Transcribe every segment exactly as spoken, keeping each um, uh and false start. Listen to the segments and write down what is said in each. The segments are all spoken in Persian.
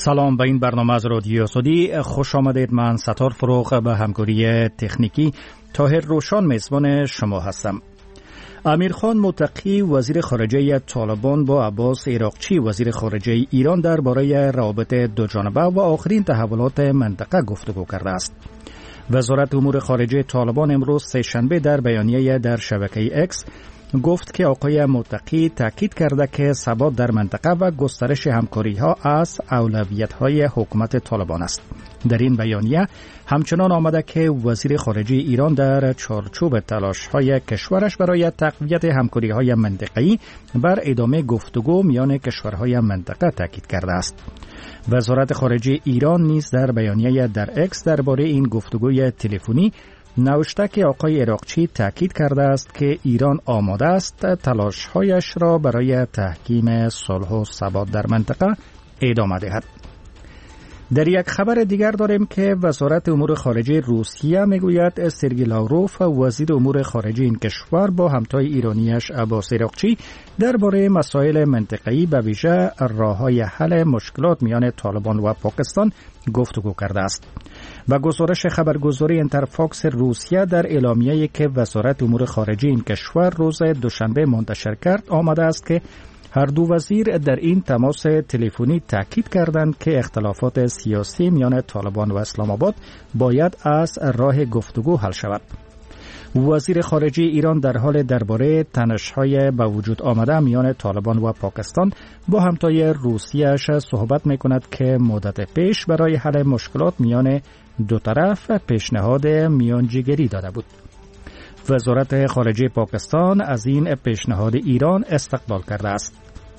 سلام به این برنامه از رادیو آزادی خوش آمدید. من ستار فروغ به همکاری تکنیکی طاهر روشان میزبان شما هستم. امیرخان متقی وزیر خارجه طالبان با عباس عراقچی وزیر خارجه ایران درباره روابط دوجانبه و آخرین تحولات منطقه گفتگو کرده است. وزارت امور خارجه طالبان امروز سه‌شنبه در بیانیه در شبکه اکس گفت که آقای متقی تاکید کرده که ثبات در منطقه و گسترش همکاری‌ها از اولویت‌های حکومت طالبان است. در این بیانیه همچنان آمده که وزیر خارجه ایران در چارچوب تلاش‌های کشورش برای تقویت همکاری‌های منطقه‌ای بر ادامه گفتگو میان کشورهای منطقه تاکید کرده است. وزارت خارجه ایران نیز در بیانیه در اکس درباره این گفتگوی تلفنی نوشته که آقای عراقچی تاکید کرده است که ایران آماده است تلاش‌هایش را برای تحکیم صلح و ثبات در منطقه ادامه دهد. در یک خبر دیگر داریم که وزارت امور خارجه روسیه میگوید سرگئی لاوروف وزیر امور خارجه این کشور با همتای ایرانیش عباس عراقچی درباره مسائل منطقه‌ای به ویژه راه‌های حل مشکلات میان طالبان و پاکستان گفتگو کرده است. و گزارش خبرگزاری انترفاکس روسیه در اعلامیه‌ای که وزارت امور خارجه این کشور روز دوشنبه منتشر کرد آمده است که هر دو وزیر در این تماس تلفنی تاکید کردند که اختلافات سیاسی میان طالبان و اسلام آباد باید از راه گفتگو حل شود. وزیر خارجه ایران در حال درباره تنش‌های به وجود آمده میان طالبان و پاکستان با همتای روسیه‌اش صحبت می‌کند که مدت پیش برای حل مشکلات میان دو طرف پیشنهاد میانجیگری داده بود. وزارت خارجه پاکستان از این پیشنهاد ایران استقبال کرده است.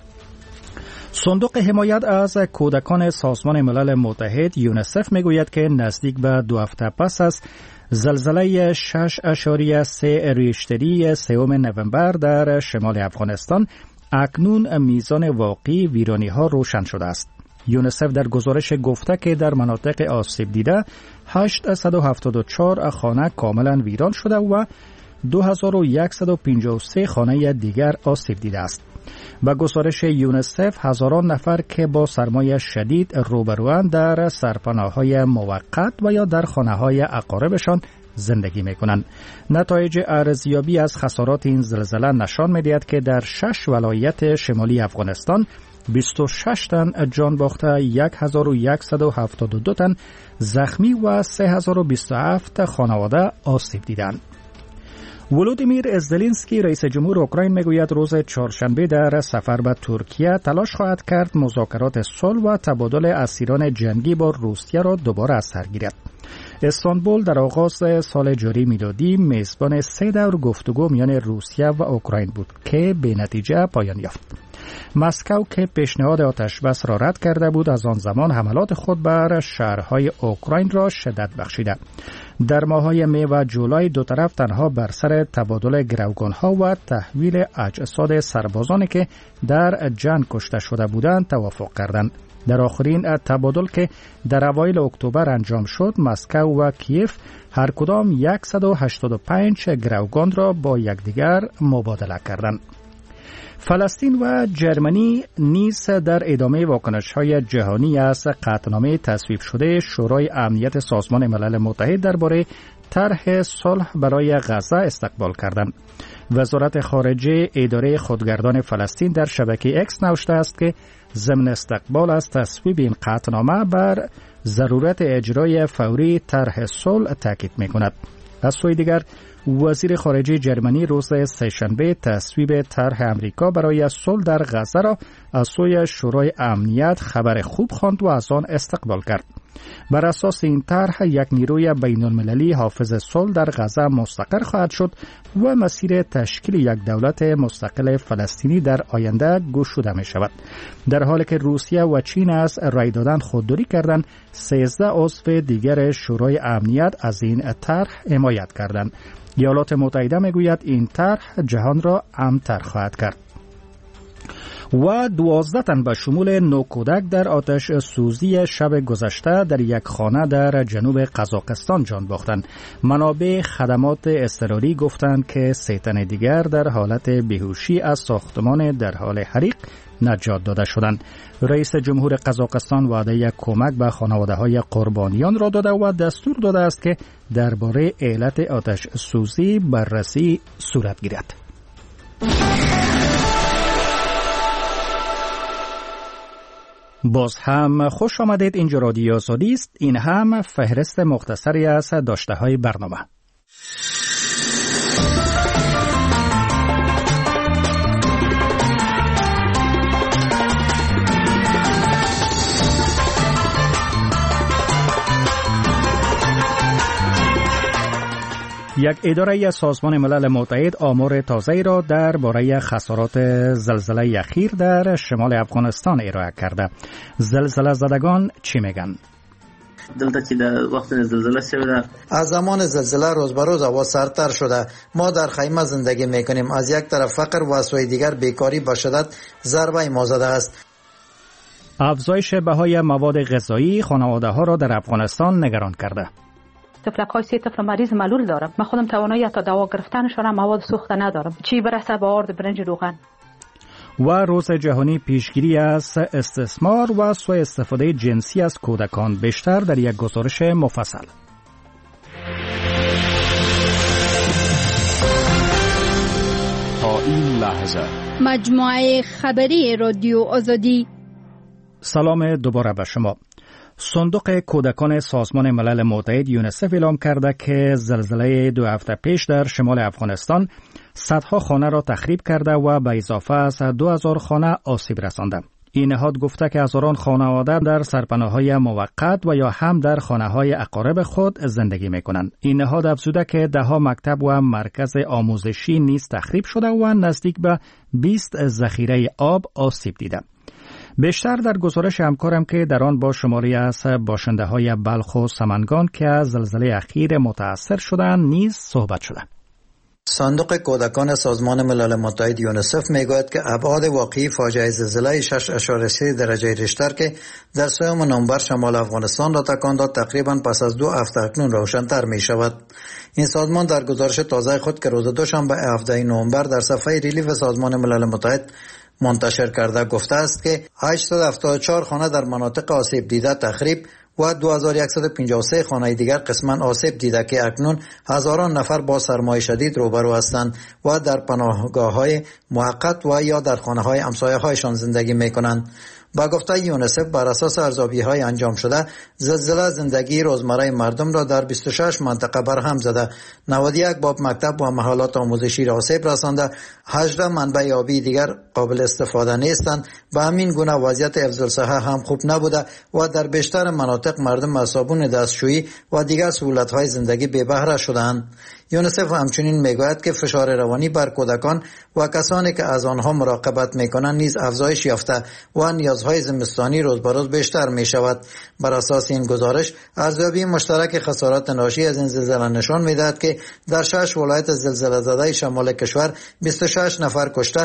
صندوق حمایت از کودکان سازمان ملل متحد یونیسف میگوید که نزدیک به دو هفته پس از زلزله شش اشاریه سه ریشتری سوم نوامبر در شمال افغانستان اکنون میزان واقعی ویرانی‌ها روشن شده است. یونیسف در گزارش گفته که در مناطق آسیب دیده هشتصد و هفتاد و چهار خانه کاملا ویران شده و دو هزار و صد و پنجاه و سه خانه دیگر آسیب دیده است. با گزارش یونیسف هزاران نفر که با سرمای شدید روبروان در سرپناه‌های موقت و یا در خانه‌های اقاربشان زندگی می‌کنند. نتایج ارزیابی از خسارات این زلزله نشان می‌دهد که در شش ولایت شمالی افغانستان بیست و شش تن جان باخته، هزار و صد و هفتاد و دو تن زخمی و سه هزار و بیست و هفت خانواده آسیب دیدند. ولودیمیر زلنسکی رئیس جمهور اوکراین میگوید روز چهارشنبه در سفر به ترکیه تلاش خواهد کرد مذاکرات صلح و تبادل اسیران جنگی با روسیه را دوباره از سر گیرد. استانبول در آغاز سال جاری میلادی میزبان سه دور گفتگو میان روسیه و اوکراین بود که به نتیجه پایان یافت. مسکو که پیشنهاد آتشبس را رد کرده بود از آن زمان حملات خود بر شهرهای اوکراین را شدت بخشیده. در ماه‌های می و جولای دو طرف تنها بر سر تبادل گروگان‌ها و تحویل اجساد سربازانی که در جنگ کشته شده بودند توافق کردند. در آخرین تبادل که در اوایل اکتبر انجام شد، مسکو و کیف هر کدام صد و هشتاد و پنج گروگان را با یکدیگر مبادله کردند. فلسطین و جرمنی نیز در ادامه واکنش‌های جهانی از قطعنامه تصویب شده شورای امنیت سازمان ملل متحد درباره طرح صلح برای غزه استقبال کردند. وزارت خارجه اداره خودگردان فلسطین در شبکه اکس نوشته است که ضمن استقبال از تصویب این قطعنامه بر ضرورت اجرای فوری طرح صلح تاکید می‌کند. از سوی دیگر وزیر خارجه جرمنی روز سه‌شنبه تصویب طرح امریکا برای صلح در غزه را از سوی شورای امنیت خبر خوب خواند و از آن استقبال کرد. بر اساس این طرح یک نیروی بین‌المللی حافظ صلح در غزه مستقر خواهد شد و مسیر تشکیل یک دولت مستقل فلسطینی در آینده گشوده می شود. در حالی که روسیه و چین از رای دادن خودداری کردند، سیزده عضو دیگر شورای امنیت از این طرح حمایت کردند. ایالات متحده میگوید این طرح جهان را امن‌تر خواهد کرد. و دوازده تن به شمول نو کودک در آتش سوزی شب گذشته در یک خانه در جنوب قزاقستان جان باختند. منابع خدمات اضطراری گفتند که سه تن دیگر در حالت بیهوشی از ساختمان در حال حریق نجات داده شدند. رئیس جمهور قزاقستان وعده کمک به خانواده‌های قربانیان را داده و دستور داده است که درباره علت آتش سوزی بررسی صورت گیرد. باز هم خوش آمدید. اینجا رادیو آزادی است. این هم فهرست مختصری از داشته‌های برنامه. یک اداره از سازمان ملل متحد آمار تازه‌ای را درباره خسارات زلزله اخیر در شمال افغانستان ارائه کرده. زلزله زدگان چی میگن؟ دلته چې د وخت زلزله شوه، از زمان زلزله روز به روز هوا سردتر شده. ما در خیمه زندگی میکنیم. از یک طرف فقر و از سوی دیگر بیکاری به شدت ضربه ما زده است. افزایش بهای مواد غذایی خانواده‌ها را در افغانستان نگران کرده. طفلک‌های سه طفل مریض معلول دارم. من خودم توانایی تا دوا گرفتنشون مواد سوخته ندارم. چی برسه به آرد برنج روغن. و روز جهانی پیشگیری از استثمار و سوء استفاده جنسی از کودکان، بیشتر در یک گزارش مفصل. تا این لحظه مجموعه خبری رادیو آزادی. سلام دوباره به شما. صندوق کودکان سازمان ملل متحد یونیسف اعلام کرده که زلزله دو هفته پیش در شمال افغانستان صدها خانه را تخریب کرده و به اضافه از دو هزار خانه آسیب رسانده. این نهاد گفته که هزاران خانواده در سرپناه‌های موقت و یا هم در خانه‌های اقارب خود زندگی می‌کنند. این نهاد افزوده که ده‌ها مکتب و مرکز آموزشی نیز تخریب شده و نزدیک به بیست ذخیره آب آسیب دیده. بیشتر در گزارش همکارم که در آن با شماری از باشنده های بلخ و سمنگان که از زلزله اخیر متاثر شدند نیز صحبت شده. صندوق کودکان سازمان ملل متحد یونیسف میگوید که ابعاد واقعی فاجعه زلزله شش اشاره سه درجه ریشتر که در سوم نوامبر شمال افغانستان را تکان داد تقریبا پس از دو هفته اکنون روشن‌تر می شود. این سازمان در گزارش تازه خود که روز دوشنبه هفده نوامبر در صفحه ریلیف سازمان ملل متحد منتشر کرده گفته است که هشتصد و هفتاد و چهار خانه در مناطق آسیب دیده تخریب و دو هزار و صد و پنجاه و سه خانه دیگر قسما آسیب دیده که اکنون هزاران نفر با سرمای شدید روبرو هستند و در پناهگاه‌های موقت و یا در خانه‌های همسایه‌هایشان زندگی می‌کنند. با گفته یونیسف بر اساس ارزیابی‌های انجام شده زلزله زندگی روزمره مردم را در بیست و شش منطقه برهم زده، نود و یک باب مکتب و محلات آموزشی را آسیب رسانده، هجده منبع آبی دیگر قابل استفاده نیستند. به همین گونه وضعیت حفظ الصحه هم خوب نبوده و در بیشتر مناطق مردم از صابون دستشویی و دیگر سهولت‌های زندگی بی بهره شدند. یونیسف همچنین میگوید که فشار روانی بر کودکان و کسانی که از آنها مراقبت میکنند نیز افزایش یافته و نیازهای زمستانی روز به روز بیشتر می شود. بر اساس این گزارش ارزیابی مشترک خسارات ناشی از این زلزله نشان میدهد که در شش ولایت زلزله زده شمال کشور بیست و شش نفر کشته،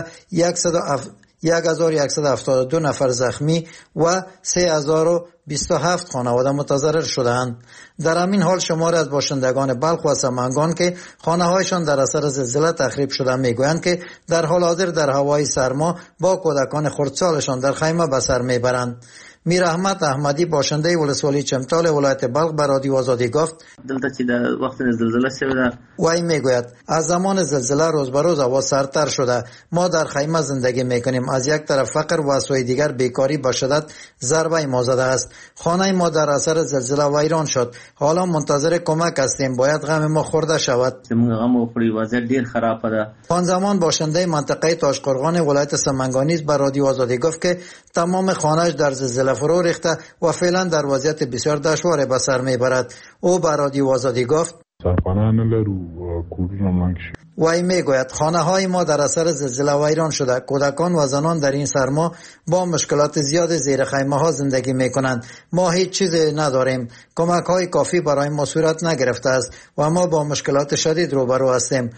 یک هزار و صد و هفتاد و دو نفر زخمی و سه هزار و بیست و هفت خانواده متضرر شدند. در همین حال شماری از باشندگان بلخ و سمنگان که خانه‌هایشان در اثر زلزله تخریب شده میگویند که در حال حاضر در هوای سرما با کودکان خردسالشان در خیمه به سر میبرند. میر احمد احمدی باشنده ولسوالی چمتال ولایت بلخ به رادیو آزادی گفت دلته چې د وخت زلزله شوه، وای میگوید از زمان زلزله روز به روز هوا سردتر شده. ما در خیمه زندگی میکنیم. از یک طرف فقر و از سوی دیگر بیکاری به شدت ضربه ما زده است. خانه ما در اثر زلزله ویران شد. حالا منتظر کمک هستیم. باید غم ما خورده شود. موږ غم وخوري. وضعیت ډیر خراب ده. آن زمان باشنده منطقه تاشقرغان ولایت سمنگانی به رادیو آزادی گفت که تمام خانه‌اش در زلزله فرو ریخته و فعلا در وضعیت بسیار دشوار به سر میبرد. او به رادیو آزادی گفت سرپناه نلرو کورونه ملک شي. وای میگوید خانه های ما در اثر زلزله ویران شده. کودکان و زنان در این سرما با مشکلات زیاد زیر خیمه ها زندگی میکنند. ما هیچ چیزی نداریم. کمک های کافی برای ما صورت نگرفته است و ما با مشکلات شدید روبرو هستیم.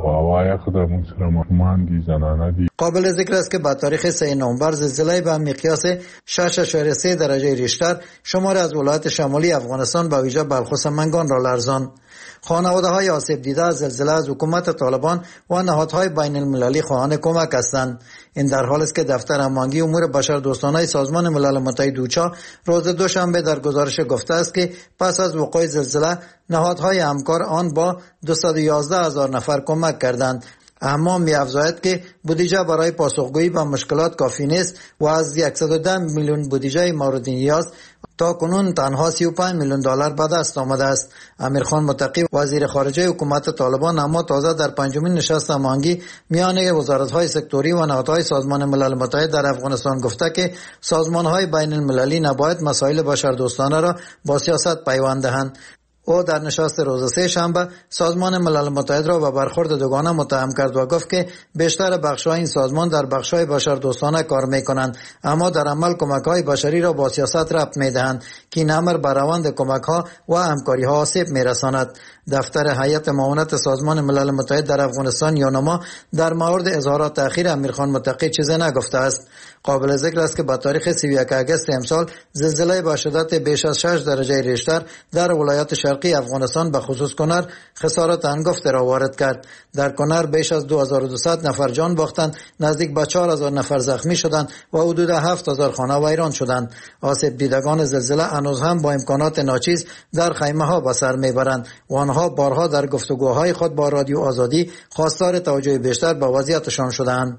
قابل ذکر است که با تاریخ سه نوامبر زلزله به مقیاس شش اشاره سه درجه ریشتر شماری از ولایات شمالی افغانستان به ویژه بلخ و سمنگان را لرزاند. خانواده‌های آسیب دیده از زلزله از حکومت طالبان و نهادهای بین المللی خواهان کمک هستند. این در حالی است که دفتر هماهنگی امور بشردوستانه سازمان ملل متحد اوچا روز دوشنبه در گزارش گفته است که پس از وقوع زلزله نهادهای همکار آن با دویست و یازده هزار نفر کمک کردند. اما می‌افزاید که بودجه برای پاسخگویی به مشکلات کافی نیست و از صد و ده میلیون بودجه مورد نیاز تا کنون تنها سی و پنج میلیون دلار به دست آمده است. امیرخان متقی وزیر خارجه حکومت طالبان اما تازه در پنجمین نشست هماهنگی میان وزارت‌های سکتوری و نهادهای سازمان ملل متحد در افغانستان گفته که سازمان‌های بین المللی نباید مسائل بشردوستانه را با سیاست پیوند دهند. او در نشست روز سه شنبه سازمان ملل متحد را به برخورد دوگانه متهم کرد و گفت که بیشتر بخش‌های این سازمان در بخش‌های بشردوستانه کار می‌کنند، اما در عمل کمک‌های بشری را با سیاست ربط می‌دهند که این امر بر روند کمک‌ها و همکاری‌ها آسیب می‌رساند. دفتر هیئت معاونت سازمان ملل متحد در افغانستان یونما در مورد اظهارات تأخیر امیرخان متقی چیزی نگفته است. قابل ذکر است که با تاریخ سی و یک آگوست امسال زلزله با شدت بیش از شش درجه ریشتر در ولایات شرقی افغانستان به خصوص کنر خسارت هنگفته را وارد کرد. در کنر بیش از دو هزار و دویست نفر جان باختند، نزدیک به چهار هزار نفر زخمی شدند و حدود هفت هزار خانه ویران شدند. آسیب دیدگان زلزله هنوز هم با امکانات ناچیز در خیمه ها به سر میبرند و آنها بارها در گفتگوهای خود با رادیو آزادی خواستار توجه بیشتر به وضعیتشان شدند.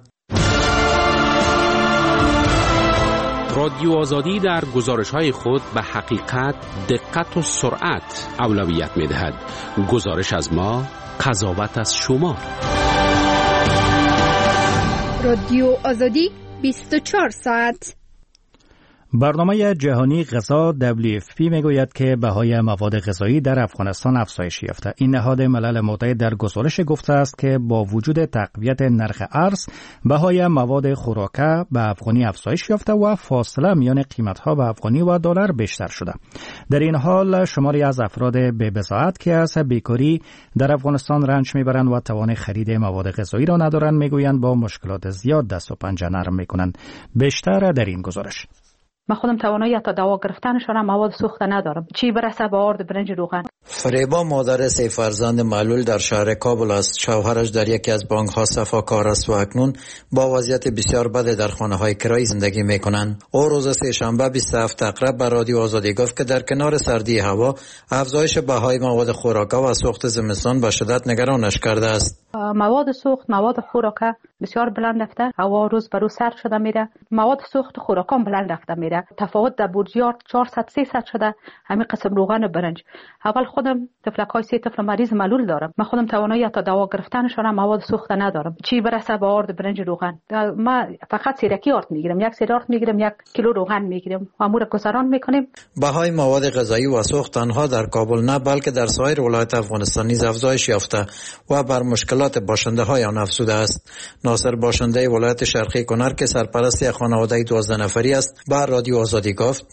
رادیو آزادی در گزارش‌های خود به حقیقت، دقت و سرعت اولویت می‌دهد. گزارش از ما، قضاوت از شما. رادیو آزادی بیست و چهار ساعت. برنامه جهانی غذا دبلیو اف پی میگوید که بهای مواد غذایی در افغانستان افزایش یافته. این نهاد ملل متحد در گزارش گفته است که با وجود تقویت نرخ ارز، بهای مواد خوراکه به افغانی افزایش یافته و فاصله میان قیمت‌ها به افغانی و دلار بیشتر شده. در این حال شماری از افراد به بضاعت که از بیکاری در افغانستان رنج میبرند و توان خرید مواد غذایی را ندارند میگویند با مشکلات زیاد دست و پنجه نرم میکنند. بیشتر در این گزارش. من خودم توانایی تا دوا گرفتنشان هم مواد سوخته ندارم، چی برسه به آرد برنج روغن. فریبا مادر سه فرزند معلول در شهر کابل است. شوهرش در یکی از بانک ها صفاکار است و اکنون با وضعیت بسیار بد در خانه های کرایی زندگی می کنند. او روز سه شنبه بیست و هفت اقرب به رادیو آزادی گفت که در کنار سردی هوا افزایش بهای مواد خوراکه و سوخت زمستان به شدت نگرانش کرده است. مواد سوخت، مواد خوراکه بسیار بلند رفته، هوا روز به روز سرد شده میره، مواد سوخت خوراکه بلند رفته میره. تفاوت در بورجیات چهارصد سیصد شده. همین قسم روغن و برنج. اول خودم تفلکای سه طفل مریض معلول دارم. من خودم توانایی تا دوا گرفتنشان هم مواد سوخته ندارم، چی برسه به آرد برنج روغن. ما فقط سیرکی آرد میگیرم، یک سیر آرد میگیرم، یک کیلو روغن میگیرم و امور گذران میکنیم. بهای مواد غذایی و سوخت تنها در کابل نه بلکه در سایر ولایت افغانستان نیز افزایش یافته و بر مشکلات باشنده های آن افزوده است. ناصر باشنده ولایت شرقی کنر که سرپرست یک خانواده دوازده نفری است با رادیو آزادی گفت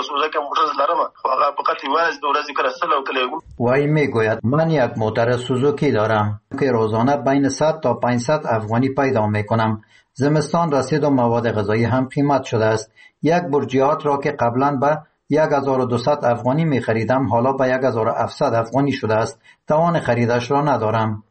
وای میگوید من یک موتور سوزوکی دارم که روزانه بین صد تا پانصد افغانی پیدا میکنم. زمستان رسید و مواد غذایی هم قیمت شده است. یک برجیات را که قبلا به یک هزار و دویست افغانی می خریدم حالا به یک هزار و هفتصد افغانی شده است. توان خریدش را ندارم.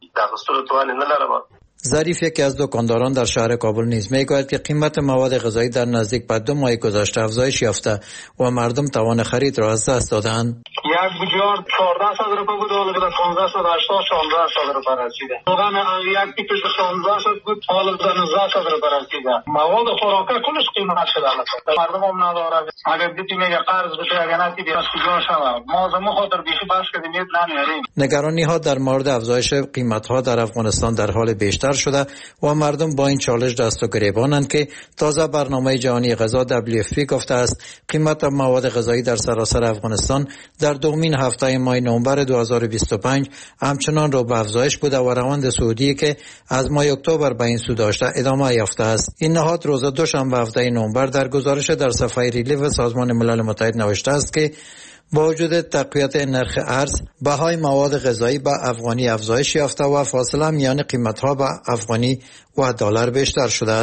ظریف یکی از دکانداران در شهر کابل نیز میگوید که قیمت مواد غذایی در نزدیک به دو ماه گذشته افزایش یافته و مردم توان خرید را از دست دادند. یک بوجیار چهارده صد روپیه بود، حالا به پانزده صد هشتاد شانزده صد روپیه رسیده. روغن یک پیپ شانزده صد بود، حالا به نوزده صد روپیه رسیده. مواد خوراکی کلش قیمت شده. مردم هم نداره. اگر دیدی میگه قرض بده، اگر نه دیدی از کجا شود. ما از ما خاطر بیخی بس کردیم نمیاریم. نگرانی ها در مورد افزایش قیمت ها در افغانستان در حال بیشتر شده و مردم با این چالش دست و گریبانند که تازه برنامه جهانی غذا دبلیو اف پی گفته است قیمت مواد غذایی در سراسر افغانستان در دومین هفته ماه نوامبر دو هزار و بیست و پنج همچنان رو به افزایش بوده و روند صعودی که از ماه اکتبر به این سو داشته ادامه یافته است. این نهاد روز دوشنبه هفته نوامبر در گزارش در صفحه ریلیف سازمان ملل متحد نوشته است که با وجود تقویت نرخ ارز، بهای مواد غذایی به افغانی افزایش یافته و فاصله میان قیمت‌ها به افغانی و دلار بیشتر شده است.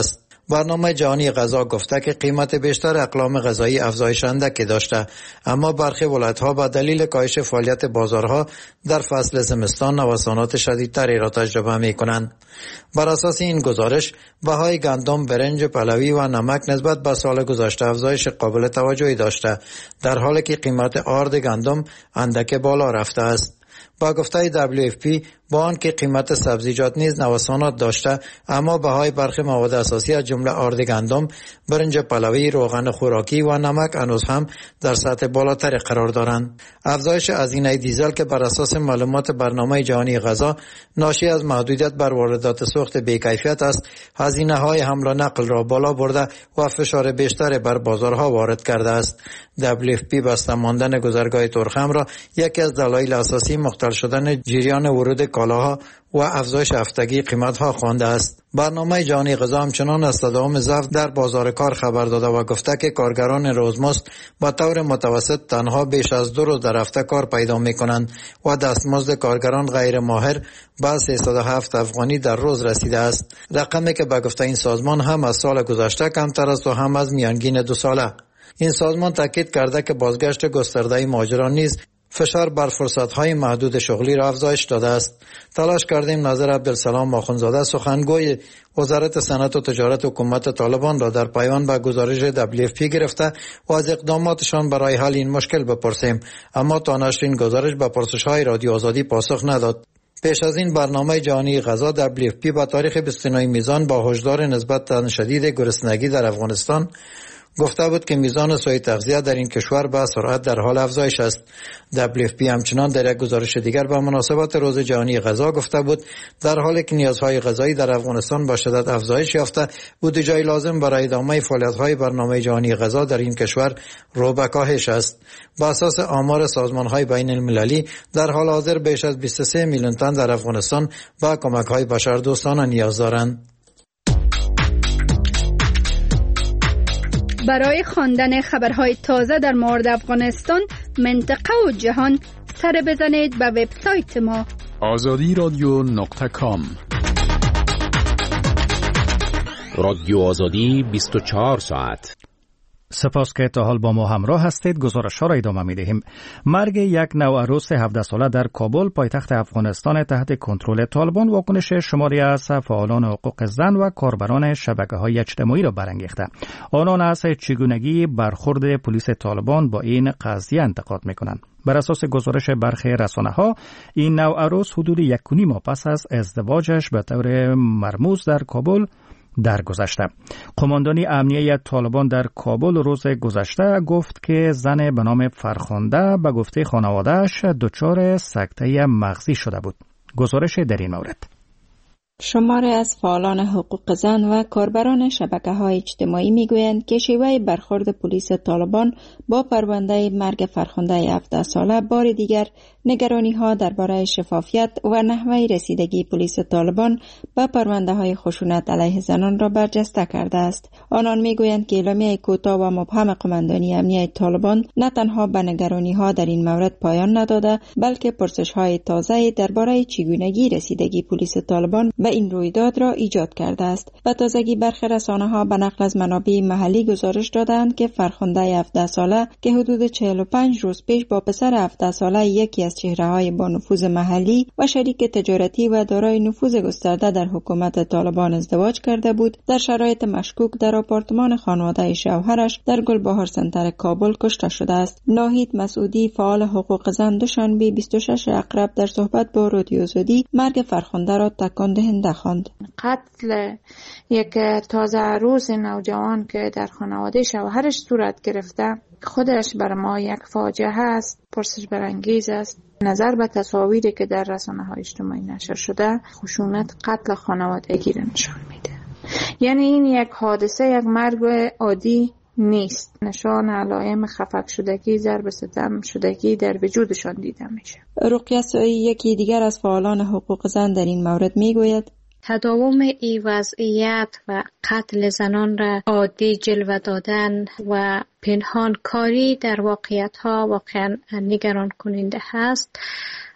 برنامه جهانی غذا گفته که قیمت بیشتر اقلام غذایی افزایش اندکی داشته، اما برخی ولایت‌ها به دلیل کاهش فعالیت بازارها در فصل زمستان نوسانات شدیدتری را تجربه می‌کنند. بر اساس این گزارش بهای گندم، برنج، پلوی و نمک نسبت به سال گذشته افزایش قابل توجهی داشته، در حالی که قیمت آرد گندم اندک بالا رفته است. با گفته دبلیو اف پی با آنکه قیمت سبزیجات نیز نوسانات داشته، اما بهای برخی مواد اساسی از جمله آرد گندم، برنج پلوی، روغن خوراکی و نمک هنوز هم در سطح بالاتری قرار دارند. افزایش هزینه دیزل که بر اساس معلومات برنامه جهانی غذا ناشی از محدودیت بر واردات سوخت بی‌کیفیت است، هزینه های حمل و نقل را بالا برده و فشار بیشتری بر بازارها وارد کرده است. دبلیو اف پی بسته ماندن گذرگاه تورخم را یکی از دلایل اساسی مختل شدن جریان ورود کالاها و افزایش هفتگی قیمت‌ها خوانده است. برنامه جهانی غذا همچنان از تداوم ضعف در بازار کار خبر داده و گفته که کارگران روزمزد با طور متوسط تنها بیش از دو روز در هفته کار پیدا می‌کنند و دستمزد کارگران غیر ماهر به سیصد و هفت افغانی در روز رسیده است، رقمی که به گفته این سازمان هم از سال گذشته کمتر است و هم از میانگین دو ساله. این سازمان تاکید کرده که بازگشت گسترده مهاجران نیز فشار بر فرصت‌های محدود شغلی را افزایش داده است. تلاش کردیم نظر عبدالسلام آخوندزاده سخنگوی وزارت صنعت و تجارت حکومت طالبان را در پیوند به گزارش دبلیو اف پی گرفته و از اقداماتشان برای حل این مشکل بپرسیم، اما تا نشر این گزارش به پرسش‌های رادیو آزادی پاسخ نداد. پیش از این برنامه جهانی غذا دبلیو اف پی با تاریخ بیست و نه میزان با هشدار نسبت شدید گرسنگی در افغانستان گفته بود که میزان سوء تغذیه در این کشور به سرعت در حال افزایش است. دبلیو اف پی همچنان در یک گزارش دیگر به مناسبت روز جهانی غذا گفته بود در حالی که نیازهای غذایی در افغانستان با شدت افزایش یافته، بودجه لازم برای ادامه فعالیت‌های برنامه جهانی غذا در این کشور رو به کاهش است. با اساس آمار سازمان‌های بین المللی در حال حاضر بیش از بیست و سه میلیون تن در افغانستان به کمک‌های بشردوستانه نیاز دارند. برای خواندن خبرهای تازه در مورد افغانستان، منطقه و جهان، سر بزنید به وبسایت ما آزادی رادیو نقطه کام. رادیو آزادی بیست و چهار ساعت. سپاس که تا حال با ما همراه هستید. گزارش ها را ادامه می دهیم. مرگ یک نوعروس هفده ساله در کابل پایتخت افغانستان تحت کنترل طالبان واکنش شماری از فعالان حقوق زن و کاربران شبکه‌های اجتماعی را برانگیخته. آنان از چگونگی برخورد پلیس طالبان با این قضیه انتقاد می‌کنند. بر اساس گزارش برخی رسانه‌ها، این نوعروس حدود یک و نیم ماه پس از ازدواجش به طور مرموز در کابل درگذشته. قماندانی امنیه طالبان در کابل روز گذشته گفت که زن به نام فرخنده به گفته خانواده‌اش دچار سکته مغزی شده بود. گزارش در این مورد. شماری از فعالان حقوق زن و کاربران شبکه‌های اجتماعی می‌گویند که شیوه برخورد پلیس طالبان با پرونده مرگ فرخنده هفده ساله بار دیگر نگرانی‌ها درباره شفافیت و نحوه رسیدگی پلیس طالبان به پرونده‌های خشونت علیه زنان را برجسته کرده است. آنان می‌گویند که اعلامیه کوتاه و مبهم قماندانی امنیه طالبان نه تنها به نگرانی‌ها در این مورد پایان نداده، بلکه پرسش‌های تازه‌ای درباره چگونگی رسیدگی پلیس طالبان به این رویداد را ایجاد کرده است. به تازگی برخی رسانه‌ها به نقل از منابع محلی گزارش دادند که فرخنده هفده ساله که حدود چهل و پنج روز پیش با پسر هفده ساله یکی از چهره‌های با نفوذ محلی و شریک تجارتی و دارای نفوذ گسترده در حکومت طالبان ازدواج کرده بود، در شرایط مشکوک در آپارتمان خانواده شوهرش در گلبهار سنتر کابل کشته شده است. ناهید مسعودی، فعال حقوق زن، دوشنبه بیست و شش اقرب در صحبت با رادیو آزادی مرگ فرخنده را تکان دهنده خواند. قتل یک تازه عروس نوجوان که در خانواده شوهرش صورت گرفته خودش بر ما یک فاجعه است، پرسش برانگیز است. نظر به تصاویری که در رسانه‌های اجتماعی نشر شده، خشونت قتل خانوادگی را نشان میده. یعنی این یک حادثه، یک مرگ عادی نیست. نشان علائم خفق شدگی، ضرب ستم شدگی در وجودشان دیده میشه. رقیه سعی، یکی دیگر از فعالان حقوق زن، در این مورد میگوید تداوم این وضعیت و قتل زنان را عادی جلوه دادن و پنهان کاری در واقعیت ها واقعا نگران کننده هست.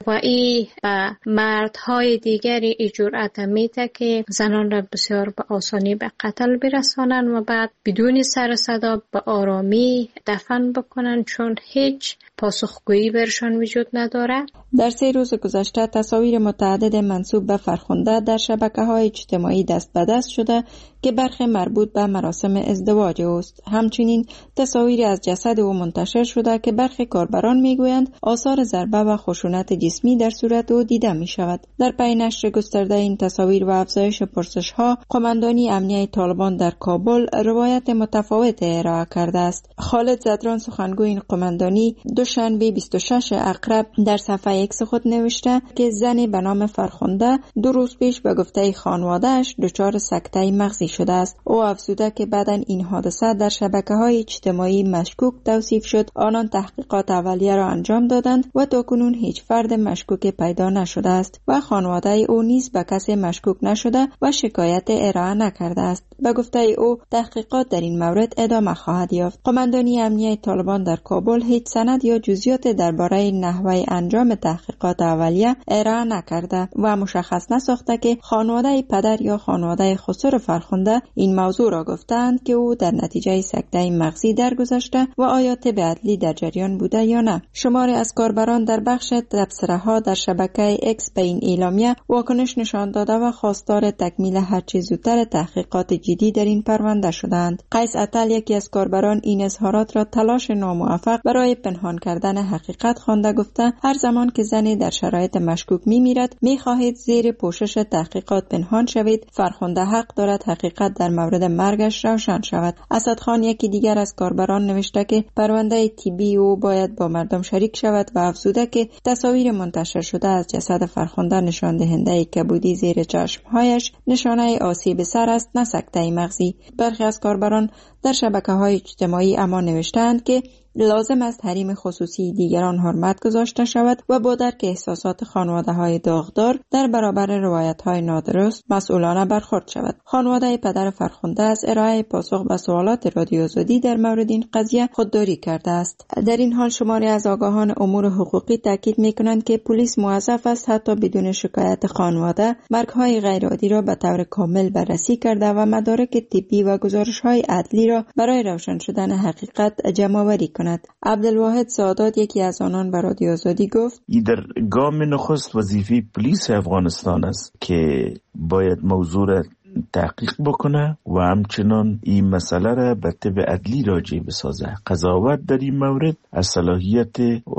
و این به مردهای دیگری ای جرأت میده که زنان را بسیار به آسانی به قتل برسانند و بعد بدون سر صدا به آرامی دفن بکنن، چون هیچ پاسخگویی برشان وجود نداره. در سه روز گذشته تصاویر متعدد منسوب به فرخنده در شبکه‌های اجتماعی دست به دست شده که برخی مربوط به مراسم ازدواج اوست. همچنین تصاویری از جسد او منتشر شده که برخی کاربران میگویند آثار ضربه و خشونت جسمی در صورت او دیده می شود. در پی نشر گسترده این تصاویر و افزایش پرسش‌ها، قماندانی امنیه طالبان در کابل روایت متفاوت ارائه کرده است. خالد زدران سخنگوی این قماندانی دوشنبه بیست و شش اقرب در صفحه ایکس خود نوشته که زنی به نام فرخنده دو روز پیش به گفته خانواده‌اش دچار سکته مغزی شده است. او افزوده که بعداً این حادثه در شبکه‌های اجتماعی مشکوک توصیف شد. آنان تحقیقات اولیه را انجام دادند و تاکنون هیچ فرد مشکوک پیدا نشده است و خانواده او نیز به کسی مشکوک نشده و شکایت ارائه نکرده است. به گفته او تحقیقات در این مورد ادامه خواهد یافت. قماندانی امنیه طالبان در کابل هیچ سند یا جزئیات درباره نحوه انجام تحقیقات اولیه ارائه نکرده و مشخص نساخته که خانواده پدر یا خانواده خسرو فرخنده این موضوع را گفتند که او در نتیجه سکته مغزی درگذشته و آیا طب عدلی در جریان بوده یا نه. شماری از کاربران در بخش تبصره‌ها در شبکه اکس به این اعلامیه واکنش نشان داده و خواستار تکمیل هرچه زودتر تحقیقات جدی در این پرونده شدند. قیس عطل یکی از کاربران این اظهارات را تلاش ناموفق برای پنهان کردن حقیقت خوانده گفته هر زمان که زنی در شرایط مشکوک می‌میرد می‌خواهید زیر پوشش تحقیقات پنهان شوید. فرخنده حق دارد حقیقت در مورد مرگش روشن شود. اسدخان یکی دیگر از کاربران نوشته که پرونده طبی او باید با مردم شریک شود و افزوده که تصاویر منتشر شده از جسد فرخنده نشان دهنده کبودی زیر چشمهایش نشانه آسیب سر است نه سکته مغزی. برخی از کاربران در شبکه‌های اجتماعی اما نوشتند که لازم است حریم خصوصی دیگران حرمت گذاشته شود و با درک احساسات خانواده‌های داغدار در برابر روایت‌های نادرست مسئولانه برخورد شود. خانواده پدر فرخنده از ارائه پاسخ به سوالات رادیو آزادی در مورد این قضیه خودداری کرده است. در این حال شماری از آگاهان امور حقوقی تاکید می‌کنند که پلیس موظف است حتی بدون شکایت خانواده مرگ‌های غیرعادی را به طور کامل بررسی کرده و مدارک طبی و گزارش‌های عدلی را برای روشن شدن حقیقت جمع‌آوری کند. عبدالواحد سادات یکی از آنان به رادیو آزادی گفت این در گام نخست وظیفه پلیس افغانستان است که باید موضوع را تحقیق بکنه و همچنان این مسئله را به طب عدلی راجع بسازه. قضاوت در این مورد از صلاحیت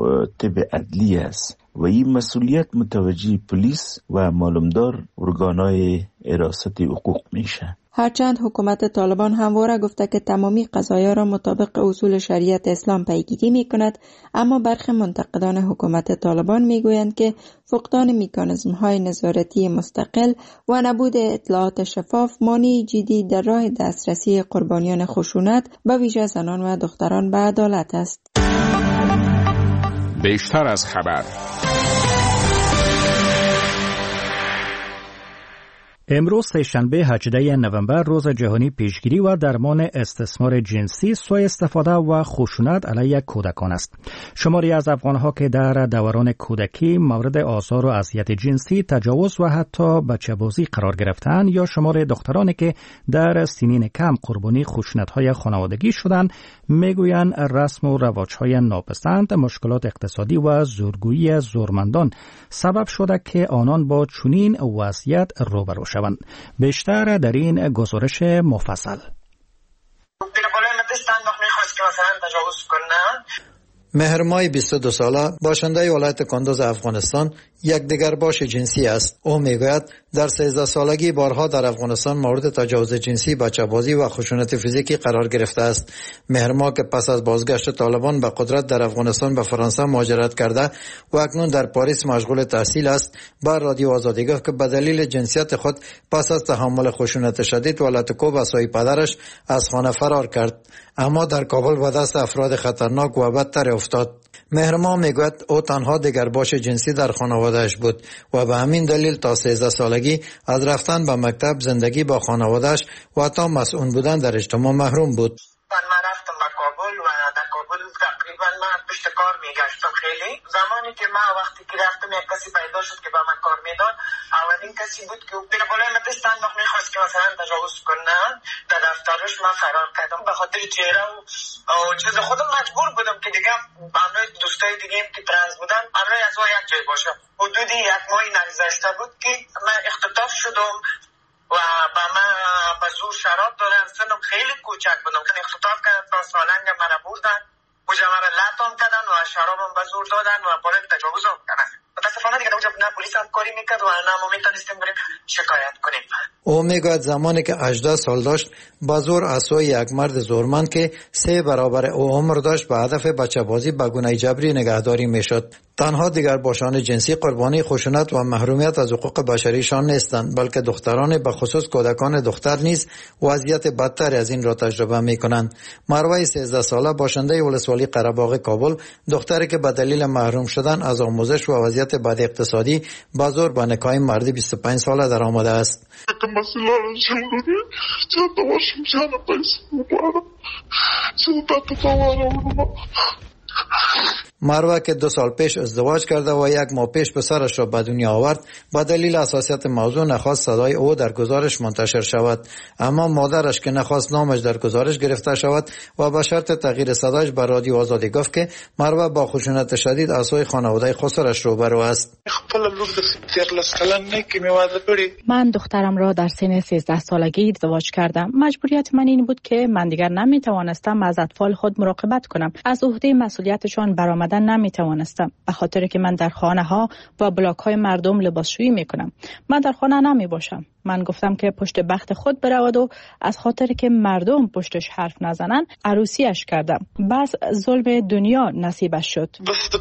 طب عدلی است و این مسئولیت متوجه پلیس و معلومدار ارگانهای حراست حقوق میشه. هرچند حکومت طالبان همواره گفته که تمامی قضایا را مطابق اصول شریعت اسلام پیگیری می کند، اما برخی منتقدان حکومت طالبان می گویند که فقدان مکانیزم های نظارتی مستقل و نبود اطلاعات شفاف مانعی جدی در راه دسترسی قربانیان خشونت به ویژه زنان و دختران به عدالت است. بیشتر از خبر. امروز سه‌شنبه هجدهم نوامبر روز جهانی پیشگیری و درمان استثمار جنسی، سوء استفاده و خشونت علیه کودکان است. شماری از افغانها که در دوران کودکی مورد آزار و اذیت جنسی، تجاوز و حتی بچه‌بازی قرار گرفتند یا شمار دخترانی که در سنین کم قربانی خشونت‌های خانوادگی شدند، میگویند رسم و رواج‌های ناپسند، مشکلات اقتصادی و زورگویی زورمندان سبب شده که آنان با چنین وضعیت روبرو شوند. بیشتر در این گزارش مفصل. مهر ماه بیست و دو ساله باشنده ولایت کندوز افغانستان یک دیگر باش جنسی است. او میگوید در سیزده سالگی بارها در افغانستان مورد تجاوز جنسی، بچه‌بازی و خشونت فیزیکی قرار گرفته است. مهر ماه که پس از بازگشت طالبان به قدرت در افغانستان به فرانسه مهاجرت کرده و اکنون در پاریس مشغول تحصیل است، بر رادیو آزادی گفت که به دلیل جنسیت خود پس از تحمل خشونت شدید و لطکوب از سوی پدرش از خانه فرار کرد، اما در کابل به دست افراد خطرناک و بدتر افتاد. مهرما میگوید او تنها دیگر باش جنسی در خانوادهش بود و به همین دلیل تا سیزده سالگی از رفتن به مکتب، زندگی با خانوادهش و حتی مسئول بودن در اجتماع محروم بود. من رفتم به کابل و در کابل تقریبا من پشت کار میگشتم. خیلی زمانی که ما وقتی که رفتم یک کسی پیدا شد که با من کار میداد، اولین کسی بود که بیر بالای مدرس صندوق میخواست که مثلا تجاوز کنه. در دفترش من فرار کردم به خاطر چهره و چیز خودم مجبور بودم که دیگه همراه دوستای دیگه که ترنس بودن همراه از او یک جای باشم. حدودی یک ماهی نگذشته بود که من اختطاف شدم و با من به زور شراب دادن. سنم خیلی کوچک بودم که اختطاف کردن تا سالنگ مرا بردن، اوجا مرا لطم کردن و شرابم به زور دادن و باید تجاوزم کردن. متاسفانه دیگه اوجا نه پلیس هم کاری میکرد و نه ما میتونستیم بریم شکایت کنیم. او میگوید زمانی که هجده سال داشت با زور از سوی یک مرد زورمند که سه برابر او عمر داشت به هدف بچه بازی به گونه جبری نگهداری میشد. تنها دیگر باشان جنسی قربانی خشونت و محرومیت از حقوق بشریشان نیستند، بلکه دختران به خصوص کودکان دختر نیز وضعیت بدتر از این را تجربه می کنند. مروه سیزده ساله باشنده ولسوالی قره‌باغ کابل، دختری که به دلیل محروم شدن از آموزش و وضعیت بد اقتصادی با زور به نکاح مردی بیست و پنج ساله در آمده است. مروه که دو سال پیش ازدواج کرده و یک ماه پیش پسرش را به دنیا آورد، با دلیل حساسیت موضوع نخواست صدای او در گزارش منتشر شود، اما مادرش که نخواست نامش در گزارش گرفته شود و به شرط تغییر صدایش به رادیو آزادی گفت که مروه با خشونت شدید از سوی خانواده خسرش روبرو است. من دخترم را در سن سیزده سالگی ازدواج کردم. مجبوریت من این بود که من دیگر نمی توانستم از اطفال خود مراقبت کنم. از عهده مسئولیتشان برآمدن نمی توانستم، به خاطر که من در خانه ها و بلاک های مردم لباسشویی می کنم. من در خانه نمی باشم. من گفتم که پشت بخت خود برود و از خاطر که مردم پشتش حرف نزنن عروسیش کردم. بس ظلم دنیا نصیبش شد.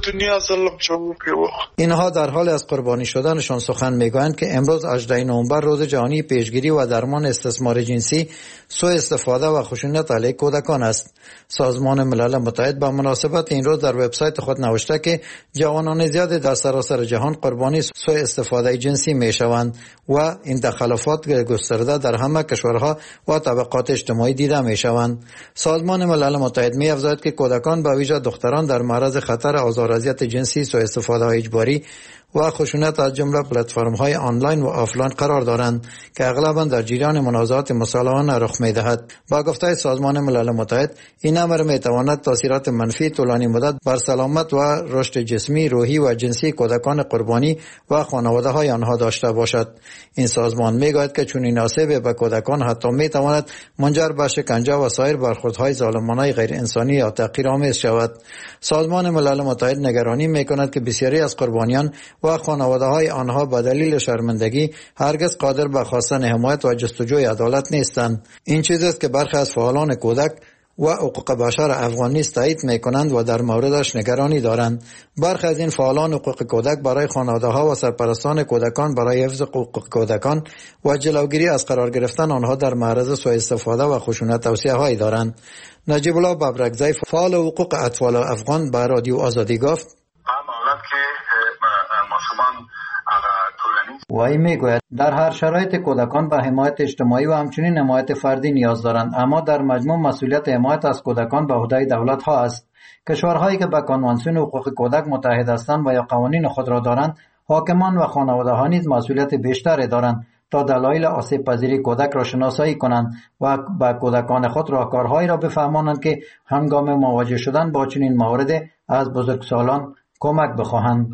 اینها در حال از قربانی شدنشان سخن میگویند که امروز هجدهم نوامبر روز جهانی پیشگیری و درمان استثمار جنسی، سوء استفاده و خشونت علیه کودکان است. سازمان ملل متحد با مناسبت این روز در وبسایت خود نوشته که جوانان زیاد در سراسر جهان قربانی سوء استفاده جنسی میشوند و این تخلفات گسترده در همه کشورها و طبقات اجتماعی دیده میشوند. سازمان ملل متحد می افزاید که کودکان به ویژه دختران در معرض خطر آزاراذیت جنسی، سوء استفاده اجباری و خشونت از جمله پلتفرم های آنلاین و آفلاین قرار دارند که اغلبا در جریان منازعات مسالمانه رخ می دهد. با گفته سازمان ملل متحد، این امر می تواند تاثیرات منفی طولانی مدت بر سلامت و رشد جسمی، روحی و جنسی کودکان قربانی و خانواده های آنها داشته باشد. این سازمان می گوید که چنین آسیب به کودکان حتی می تواند منجر به شکنجه و سایر برخوردهای ظالمانه غیر انسانی یا تحقیرآمیز شود. سازمان ملل متحد نگرانی می کند که بسیاری از قربانیان و خانواده های آنها به دلیل شرمندگی هرگز قادر به خواستن حمایت و جستجوی عدالت نیستند. این چیزی است که برخی از فعالان کودک و حقوق بشر افغان نیز تایید میکنند و در موردش نگرانی دارند. برخی از این فعالان حقوق کودک برای خانواده ها و سرپرستان کودکان برای حفظ حقوق کودکان و جلوگیری از قرار گرفتن آنها در معرض سوء استفاده و خشونت توصیه هایی دارند. نجیب الله ببرکزی، فعال حقوق اطفال افغان، به رادیو آزادی گفت: وی میگوید در هر شرایط کودکان به حمایت اجتماعی و همچنین حمایت فردی نیاز دارند، اما در مجموع مسئولیت حمایت از کودکان به عهده دولت ها است. کشورهایی که به کنوانسیون حقوق کودک متحد هستند و یا قوانین خود را دارند، حاکمان و خانواده ها نیز مسئولیت بیشتری دارند تا دلایل آسیب پذیری کودک را شناسایی کنند و به کودکان خود راهکارهایی را بفهمانند که هنگام مواجه شدن با چنین موارد از بزرگسالان کمک بخواهند.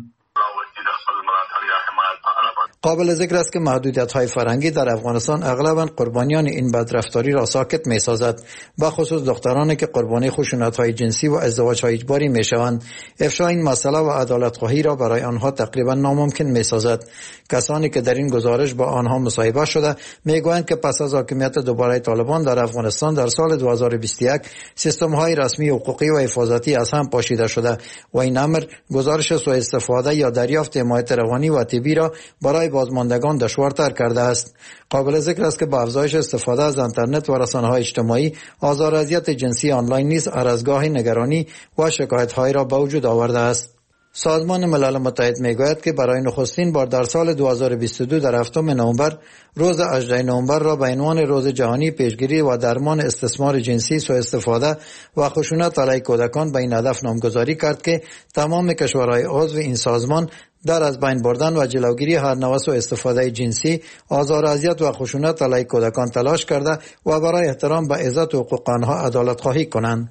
قابل ذکر است که محدودیت‌های فرهنگی در افغانستان اغلباً قربانیان این بدرفتاری را ساکت می‌سازد، به خصوص دخترانی که قربانی خشونت‌های جنسی و ازدواج‌های اجباری می‌شوند. افشای این مسئله و عدالت‌خواهی را برای آنها تقریباً ناممکن می‌سازد. کسانی که در این گزارش با آنها مصاحبه شده می‌گویند که پس از حاکمیت دوباره طالبان در افغانستان در سال دو هزار و بیست و یک سیستم‌های رسمی حقوقی و حفاظتی از هم پاشیده شده و این امر گزارش سوء استفاده یا دریافت حمایت روانی و طبی را برای بازماندگان دشوارتر کرده است. قابل ذکر است که با افزایش استفاده از اینترنت و رسانه‌های اجتماعی، آزاراذیت جنسی آنلاین نیز عرضگاه نگرانی و شکایت‌های را به وجود آورده است. سازمان ملل متحد میگوید که برای نخستین بار در سال دو هزار و بیست و دو در هفتم نوامبر روز هجدهم نوامبر را به عنوان روز جهانی پیشگیری و درمان استثمار جنسی، سوء استفاده و خشونت علیه کودکان به این هدف نامگذاری کرد که تمام کشورهای عضو این سازمان در از بین بردن و جلوگیری هر نوع سوء استفاده جنسی، آزار و اذیت و خشونت علیه کودکان تلاش کرده و برای احترام به عزت و حقوق آنها عدالت خواهی کنند.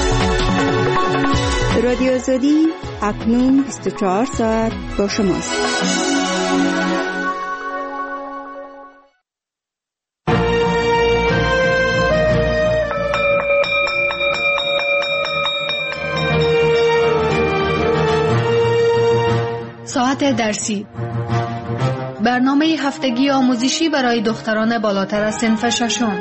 رادیو آزادی اکنون بیست و چهار ساعت با شماست. ساعت درسی، برنامه هفتگی آموزشی برای دختران بالاتر از صنف ششم.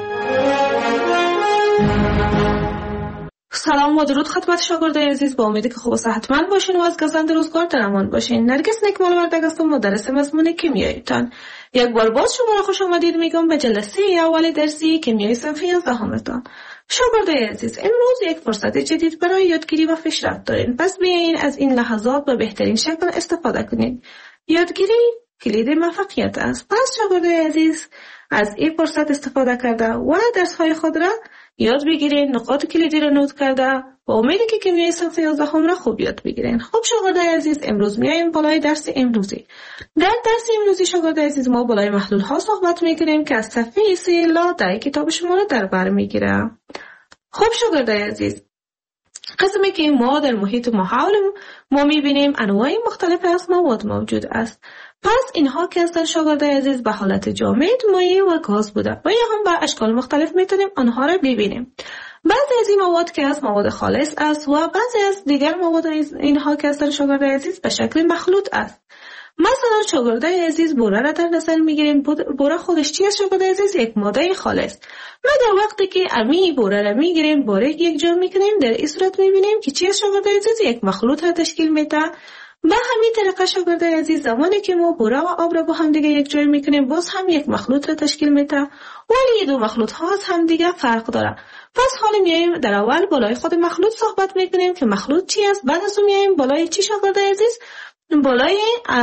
سلام و درود خدمت شاگردای عزیز، با امیدی که خوب و صحتمند باشین و از گزند روزگار در امان باشین. نرگس نکمال وردگ هستم، مدرس مضمون کیمیایتان. یک بار باز شما را خوش آمدید میگم به جلسه اول درسی کیمیای صنف یازدهمتان. شاگردای عزیز، امروز یک فرصت جدید برای یادگیری و پیشرفت دارین، پس بیاین از این لحظات به بهترین شکل استفاده کنید. یادگیری کلید موفقیت است. پس شاگردای عزیز، از این فرصت استفاده کرده و درس‌های خود را یاد بگیرین، نقاط کلیدی را نوت کرده و امیدی که کیمیای صنف یازدهم را خوب یاد بگیرین. خب شاگردای عزیز، امروز میایم بالای درس امروزی. در درس امروزی شاگردای عزیز ما بالای محلول ها صحبت میکنیم که از صفحه سه لا در کتاب شما را در بر میگیره. خب شاگردای عزیز، قسمی که ما در محیط ما حول ما میبینیم انواع مختلف از مواد موجود است. پس اینها که هستن شاگردای عزیز به حالت جامد، مایع و گاز بوده و یا هم به اشکال مختلف میتونیم آنها را ببینیم. بعضی از این مواد که از مواد خالص است و بعضی از دیگر مواد اینها که هستن شاگردای عزیز به شکل مخلوط است. مثلا شاگردای عزیز بوره را در نظر میگیریم. بوره خودش چی است شاگردای عزیز؟ یک ماده خالص. ما در وقتی که امی بوره را میگیریم، بوره یک جا میکنیم، در این صورت میبینیم که چی است شاگردای عزیز؟ یک مخلوط را تشکیل میده. به همین طریقه شاگردای عزیز، زمانی که ما بوره و آب را با هم دیگه یک جای میکنیم، باز هم یک مخلوط را تشکیل میده، ولی این دو مخلوط ها از هم دیگه فرق داره. پس حالا میایم در اول بالای خود مخلوط صحبت میکنیم که مخلوط چی است، بعد از اون میایم بالای چی شاگردای عزیز؟ بالای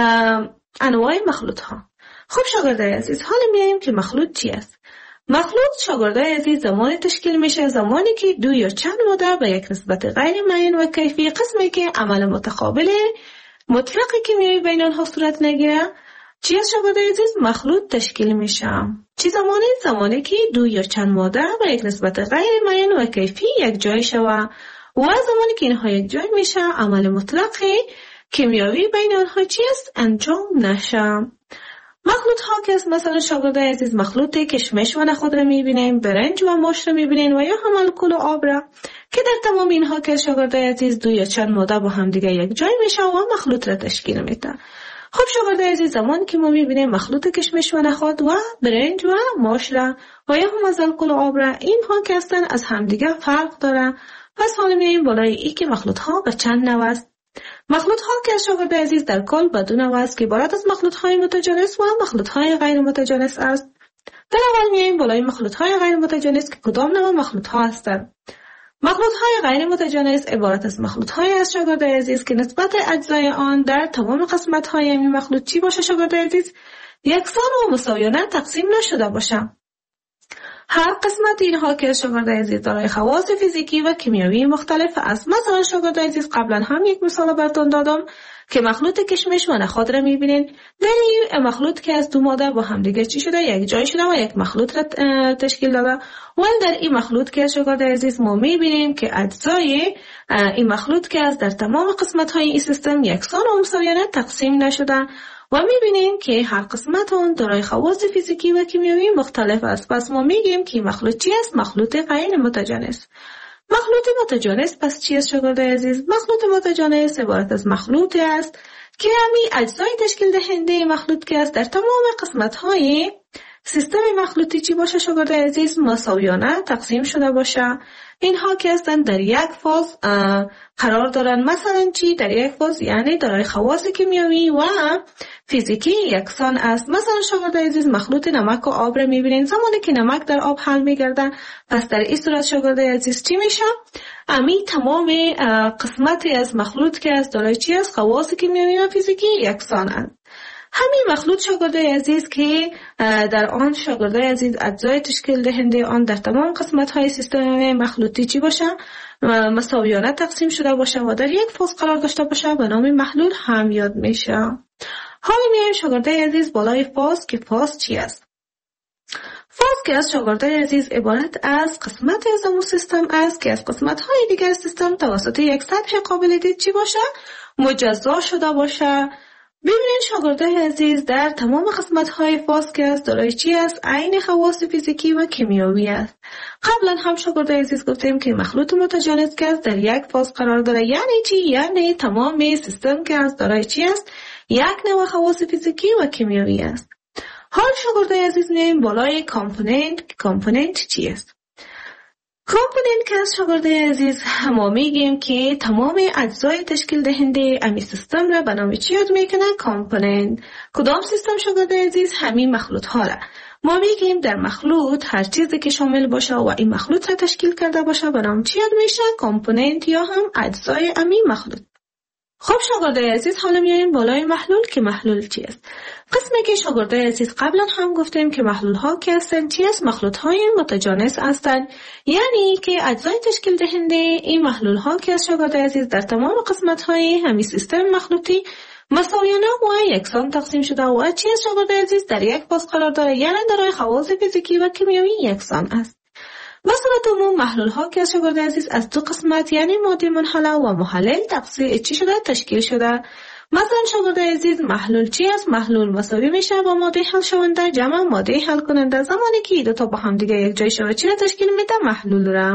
انواع مخلوط ها. خب شاگردای عزیز، حالا میایم که مخلوط چی است. مخلوط شاگردای عزیز زمانی تشکیل میشه زمانی که دو یا چند ماده به یک نسبت غیر معین و کیفی، قسمی که عمل متقابل مطلق کیمیایی بین آنها صورت نگیره، چی از شاگردای عزیز؟ مخلوط تشکیل میشه. چی زمانی؟ زمانی که دو یا چند ماده به یک نسبت غیر معین و کیفی یک جای شوه و زمانی که اینها یک جای میشه عمل مطلق کیمیایی بین آنها چی است؟ انجام نشه. مخلوط ها که مثلا شاگردای عزیز مخلوط کشمش و نخود را میبینیم، برنج و ماش را میبینیم و یا هم الکل و آب را که در تمام اینها که شاگردای عزیز دو یا چند ماده با هم دیگه یک جای میشه و مخلوط را تشکیل میده. خب شاگردای عزیز، زمانی که ما میبینیم مخلوط کشمش و نخود و برنج و ماش را و یا هم از الکل و آب را، اینها که هستن از هم دیگه فرق داره. پس حالا میایم بالای ای که مخلوط ها به چند نوع است. مخلوط ها که شاگردای عزیز در کل به دو نوع است که عبارت از مخلوط های متجانس و مخلوط های غیر متجانس است. در اول میایم بالای مخلوط های غیر متجانس که کدام نوع مخلوط ها هستند. مخلوط های غیر متجانس عبارت از مخلوط های از شاگردای عزیز که نسبت اجزای آن در تمام قسمت های این مخلوط چی باشه شاگردای عزیز؟ یکسان و مساویانه تقسیم نشده باشه. هر قسمت اینها که شاگردای عزیز دارای خواص فیزیکی و کیمیایی مختلف است. مثلا شاگردای عزیز قبلا هم یک مثال براتون دادم که مخلوط کشمش و نخود را میبینین. در این مخلوط که از دو ماده با هم دیگه چی شده؟ یک جای شده و یک مخلوط را تشکیل داده. و در این مخلوط که شاگردای عزیز ما میبینیم که اجزای این مخلوط که از در تمام قسمت های این سیستم یکسان و مساویانه تقسیم نشده و میبینیم که هر قسمت اون دارای خواص فیزیکی و کیمیایی مختلف است. پس ما میگیم که مخلوط چی است؟ مخلوط غیر متجانس. مخلوط متجانس پس چی است شاگردای عزیز؟ مخلوط متجانس عبارت از مخلوطی است که همین اجزای تشکیل دهنده مخلوط که است در تمام قسمت های سیستم مخلوطی چی باشه شاگردای عزیز؟ مساویانه تقسیم شده باشه. اینها که هستن در یک فاز قرار دارن. مثلا چی؟ در یک فاز یعنی دارای خواص کیمیایی و فیزیکی یکسان است. مثلا شاگردای عزیز مخلوط نمک و آب را میبینین. زمانی که نمک در آب حل میگردن، پس در این صورت شاگردای عزیز چی میشه؟ امی تمام قسمتی از مخلوط که از دارای چی است؟ خواص کیمیایی و فیزیکی یکسان است. همین مخلوط شاگردای عزیز که در آن شاگردای عزیز اجزای تشکیل دهنده آن در تمام قسمت های سیستم مخلوطی چی باشه؟ مساویانه تقسیم شده باشه و در یک فاز قرار داشته باشه به نام محلول هم یاد میشه. حالا میایم شاگردای عزیز بالای فاز که فاز چی است؟ فاز که از شاگردای عزیز عبارت از قسمت از اون سیستم است که از قسمت های دیگر سیستم توسط یک سطح قابل دید چی باشه؟ مجزا شده باشه. ببینید شاگردای عزیز در تمام قسمت‌های فاز که است دارای چی است؟ عین خواص فیزیکی و کیمیایی است. قبلا هم شاگردای عزیز گفتیم که مخلوط متجانس که است در یک فاز قرار داره. یعنی چی؟ یعنی تمام سیستم که است دارای چی است؟ یک نوع خواص فیزیکی و کیمیایی است. حال شاگردای عزیز میایم بالای کامپوننت. کامپوننت چی است؟ کامپوننت که از شاگردای عزیز ما میگیم که تمام اجزای تشکیل دهنده امی سیستم را به نام چی یاد میکنن؟ کامپوننت. کدام سیستم شاگردای عزیز؟ همین مخلوط ها را ما میگیم در مخلوط هر چیزی که شامل باشه و این مخلوط را تشکیل کرده باشه به نام چی یاد میشه؟ کامپوننت یا هم اجزای امی مخلوط. خب شاگردای عزیز حالا میایم بالای محلول که محلول چی است؟ قسمی که شاگردای عزیز قبلا هم گفتیم که محلول ها که هستن چی است؟ مخلوط های متجانس هستند. یعنی که اجزای تشکیل دهنده این محلول ها که از شاگردای عزیز در تمام قسمت های همین سیستم مخلوطی مساویانه و یکسان تقسیم شده و چی است شاگردای عزیز؟ در یک فاز قرار داره. یعنی دارای خواص فیزیکی و کیمیایی یکسان است. به صورت عموم محلول ها که از شاگردای عزیز از دو قسمت یعنی ماده منحله و محلل تقسیم چی شده؟ تشکیل شده. مثلا شاگردای عزیز محلول چی است؟ محلول مساوی میشه با ماده حل شونده جمع ماده حل کننده. زمانی که دو تا با هم دیگه یک جای شود چی را تشکیل میده؟ محلول را.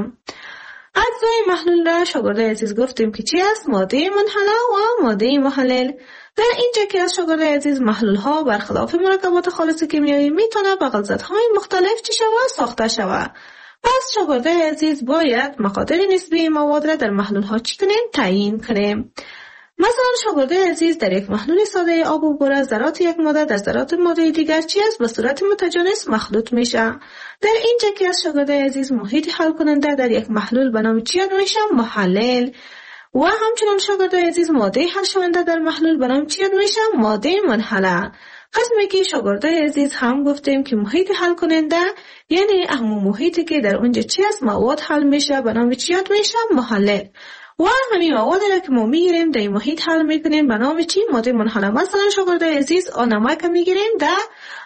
اجزای محلول را شاگردای عزیز گفتیم که چی است؟ ماده منحله و ماده محلل. در اینجا که از شاگردای عزیز محلول ها برخلاف مرکبات خالص کیمیایی میتونه با غلظت‌های مختلف چی شود؟ ساخته شود. پس شاگردای عزیز باید مقادیر نسبی مواد را در محلول ها چی کنیم؟ تعیین کنیم. مثلا شاگردای عزیز در یک محلول ساده آب و بوره ذرات یک ماده در ذرات ماده دیگر چی است؟ به صورت متجانس مخلوط میشه. در اینجا که از شاگردای عزیز محیط حل کننده در یک محلول به نام چی یاد میشه؟ محلل. و همچنین شاگردای عزیز ماده حل شونده در محلول به نام چی یاد میشه؟ ماده منحله. قسمی که شاگردای عزیز هم گفتیم که محیط حل کننده یعنی همون محیطی که در اونجا چی است؟ مواد حل میشه به نام چی یاد میشه؟ محلل. و همین مواد را که ما میگیریم در محیط حل میکنیم به نام چی؟ ماده منحله. مثلا شاگردای عزیز نمک میگیریم در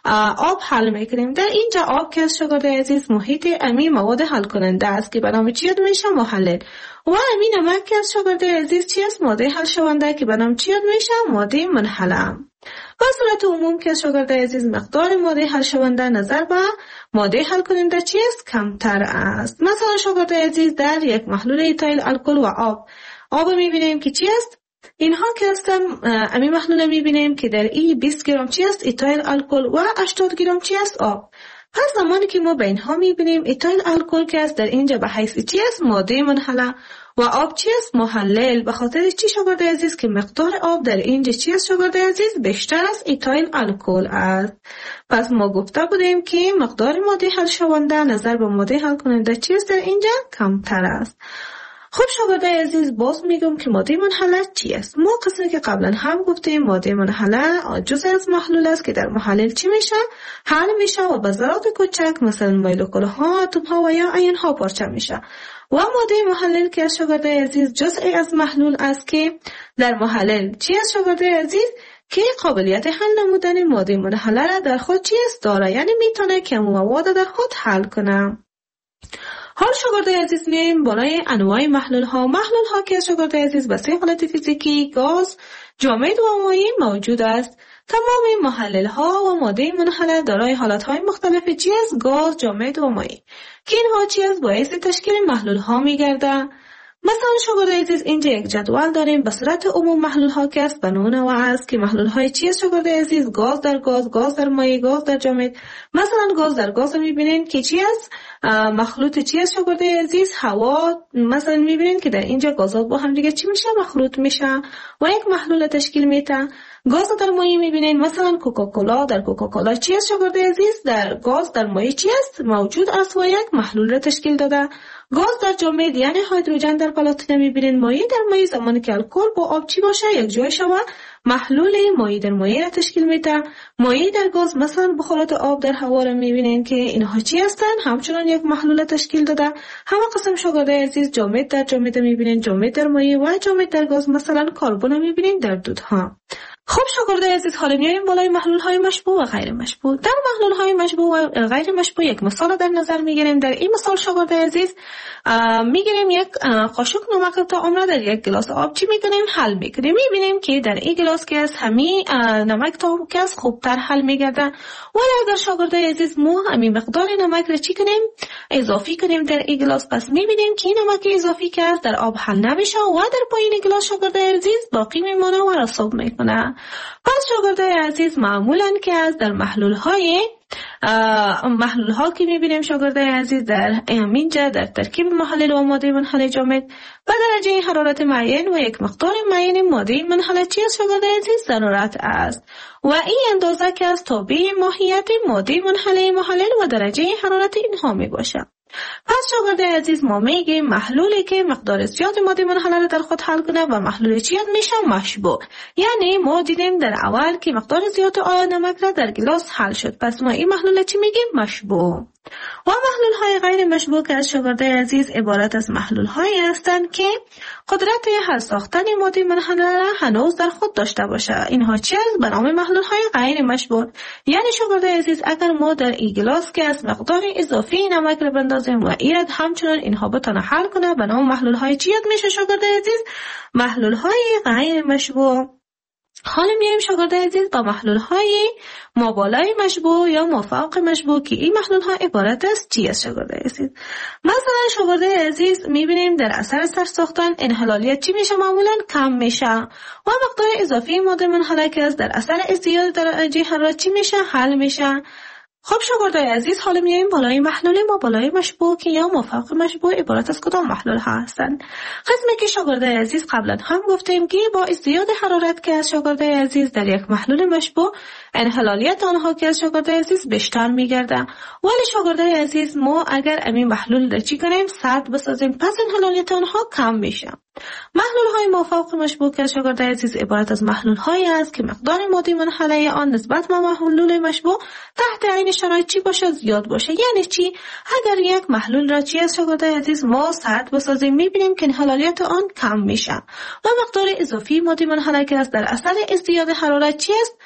آب حل میکنیم. در اینجا آب که از شاگردای عزیز محیط امی مواد حل کننده است که به نام چی یاد میشه؟ محلل. و همین نمک که از شاگردای عزیز چی است؟ ماده حل شونده که به نام چی یاد میشه؟ ماده منحله. به صورت عموم که شاگردای عزیز مقدار ماده حل شونده نظر به ماده حل کننده چی است؟ کمتر است. مثلا شاگردای عزیز در یک محلول ایتایل الکل و آب آب میبینیم که چی است؟ اینها که هستن امی محلول میبینیم که در این بیست گرم چی است؟ ایتایل الکل و هشتاد گرم چی است؟ آب. پس زمانی که ما به اینها میبینیم ایتایل الکل که است در اینجا به حیث چی است؟ ماده منحله و آب چی است؟ محلل. به خاطر چی شاگردای عزیز که مقدار آب در اینجا چی است شاگردای عزیز؟ بیشتر از ایتایل الکل است. پس ما گفته بودیم که مقدار ماده حل شونده نظر به ماده حل کننده چی است در اینجا؟ کمتر است. خب شاگردای عزیز باز میگم که ماده منحله چی است؟ ما قسمی که قبلا هم گفتیم ماده منحله جزء از محلول است که در محلل چی میشه؟ حل میشه و به ذرات کوچک مثلا مولکول ها، اتم ها و یا آیون ها پارچه میشه. و ماده محلل که از شاگردای عزیز جزء از محلول است که در محلل چی است شاگردای عزیز؟ که قابلیت حل نمودن ماده منحله را در خود چی است؟ داره. یعنی میتونه که مواد در خود حل کنه. حال شاگردای عزیز میایم بالای انواع محلول ها. محلول ها که شاگردای عزیز به سه حالت فیزیکی گاز، جامد و مایع موجود است. تمام محلل ها و ماده منحله دارای حالت های مختلف چی است؟ گاز، جامد و مایع که اینها چی است؟ باعث تشکیل محلول ها میگرده. مثلا شاگرد عزیز اینجا یک جدول داریم به صورت عموم محلول ها که است به نوع است که محلول های چی است شاگرد عزیز؟ گاز در گاز، گاز در مایع، گاز در جامد. مثلا گاز در گاز میبینین که چی است؟ مخلوط چی است شاگرد عزیز؟ هوا. مثلا میبینین که در اینجا گازات با هم دیگه چی میشه؟ مخلوط میشه و یک محلول تشکیل میده. گاز در مایع میبینین مثلا کوکاکولا، در کوکاکولا چی است شاگرد عزیز؟ در گاز در مایع چی است؟ موجود است و یک محلول را تشکیل داده. گاز در جامد یعنی هیدروژن در پلاتینه میبینین. مایع در مایع زمانی که الکل با آب چی باشه یک جای شوه محلول مایع در مایع را تشکیل میده. مایع در گاز مثلا بخارات آب در هوا را میبینین که اینها چی هستن؟ همچنان یک محلول تشکیل داده. همه قسم شاگرد عزیز جامد در جامد میبینین، جامد در مایع و جامد در گاز مثلا کربن میبینین در دودها. خب شاگرد عزیز حالا میایم بالای محلول های مشبوع و غیر مشبوع. در محلول های مشبوع و غیر مشبوع یک مثال در نظر میگیریم. در این مثال شاگرد عزیز میگیریم یک قاشق نمک تا عمره در یک گلاس آب چی میکنیم؟ حل میکنیم. میبینیم که در این گلاس که از همین نمک تا که از خوبتر حل میگرده. ولی اگر شاگرد عزیز ما همین مقدار نمک را چی کنیم؟ اضافی کنیم در این گلاس، پس میبینیم که نمک اضافی که در آب حل نمیشه و در پایین گلاس شاگرد عزیز باقی میمونه و رسوب میکنه. پس شاگرد عزیز معمولاً که از در محلول های محلول ها که میبینیم شاگرد عزیز در اینجا در ترکیب محلل و ماده منحل جامد به درجه حرارت معین و یک مقدار معین ماده منحل چی است شاگرد عزیز؟ ضرورت است و این اندازه که از تابع ماهیت ماده منحل محلل و درجه حرارت اینها می باشه. پس شاگرد عزیز ما میگیم محلولی که مقدار زیاد ماده منحله در خود حل کنه و محلول چی میشه؟ مشبوع. یعنی ما دیدیم در اول که مقدار زیاد آب نمک را در گلاس حل شد، پس ما این محلول چی میگیم؟ مشبوع. و محلول های غیر مشبوع که از شاگرد عزیز عبارت از محلول هایی هستند که قدرت حل ساختن ماده منحله را هنوز در خود داشته باشه. اینها چی است؟ به نام محلول های غیر مشبوع. یعنی شاگرد عزیز اگر ما در این گلاس که از مقدار اضافی نمک را بندازیم و ایراد همچنان اینها بتونه حل کنه به نام محلول های چی میشه شاگرد عزیز؟ محلول های غیر مشبوع. حالا میریم شاگرد عزیز با محلول های مابالای مشبوع یا مافوق مشبوع که این محلول ها عبارت است چی است شاگرد عزیز؟ مثلا شاگرد عزیز میبینیم در اثر سرساختن انحلالیت چی میشه؟ معمولا کم میشه و مقدار اضافی ماده منحله که در اثر ازدیاد درجه حرارت چی میشه؟ حل میشه. خب شاگرد عزیز حالا میایم بالای محلول ما بالای مشبوع که یا مافوق مشبوع عبارت از کدام محلول ها هستند؟ قسمی که شاگرد عزیز قبلا هم گفتیم که با ازدیاد حرارت که از شاگرد عزیز در یک محلول مشبوع انحلالیت آنها که از شاگرد عزیز بیشتر میگرده. ولی شاگرد عزیز ما اگر امین محلول را چی کنیم؟ سرد بسازیم پس انحلالیت آنها کم میشه. محلول های مافوق مشبوع که شاگرد عزیز عبارت از محلول هایی است که مقدار ماده منحله آن نسبت به محلول مشبوع تحت عین شرایط چی باشه؟ زیاد باشه. یعنی چی؟ اگر یک محلول را چی از شاگرد عزیز ما سرد بسازیم میبینیم که انحلالیت آن کم میشه و مقدار اضافی ماده منحله که است در اثر ازدیاد حرارت چی است؟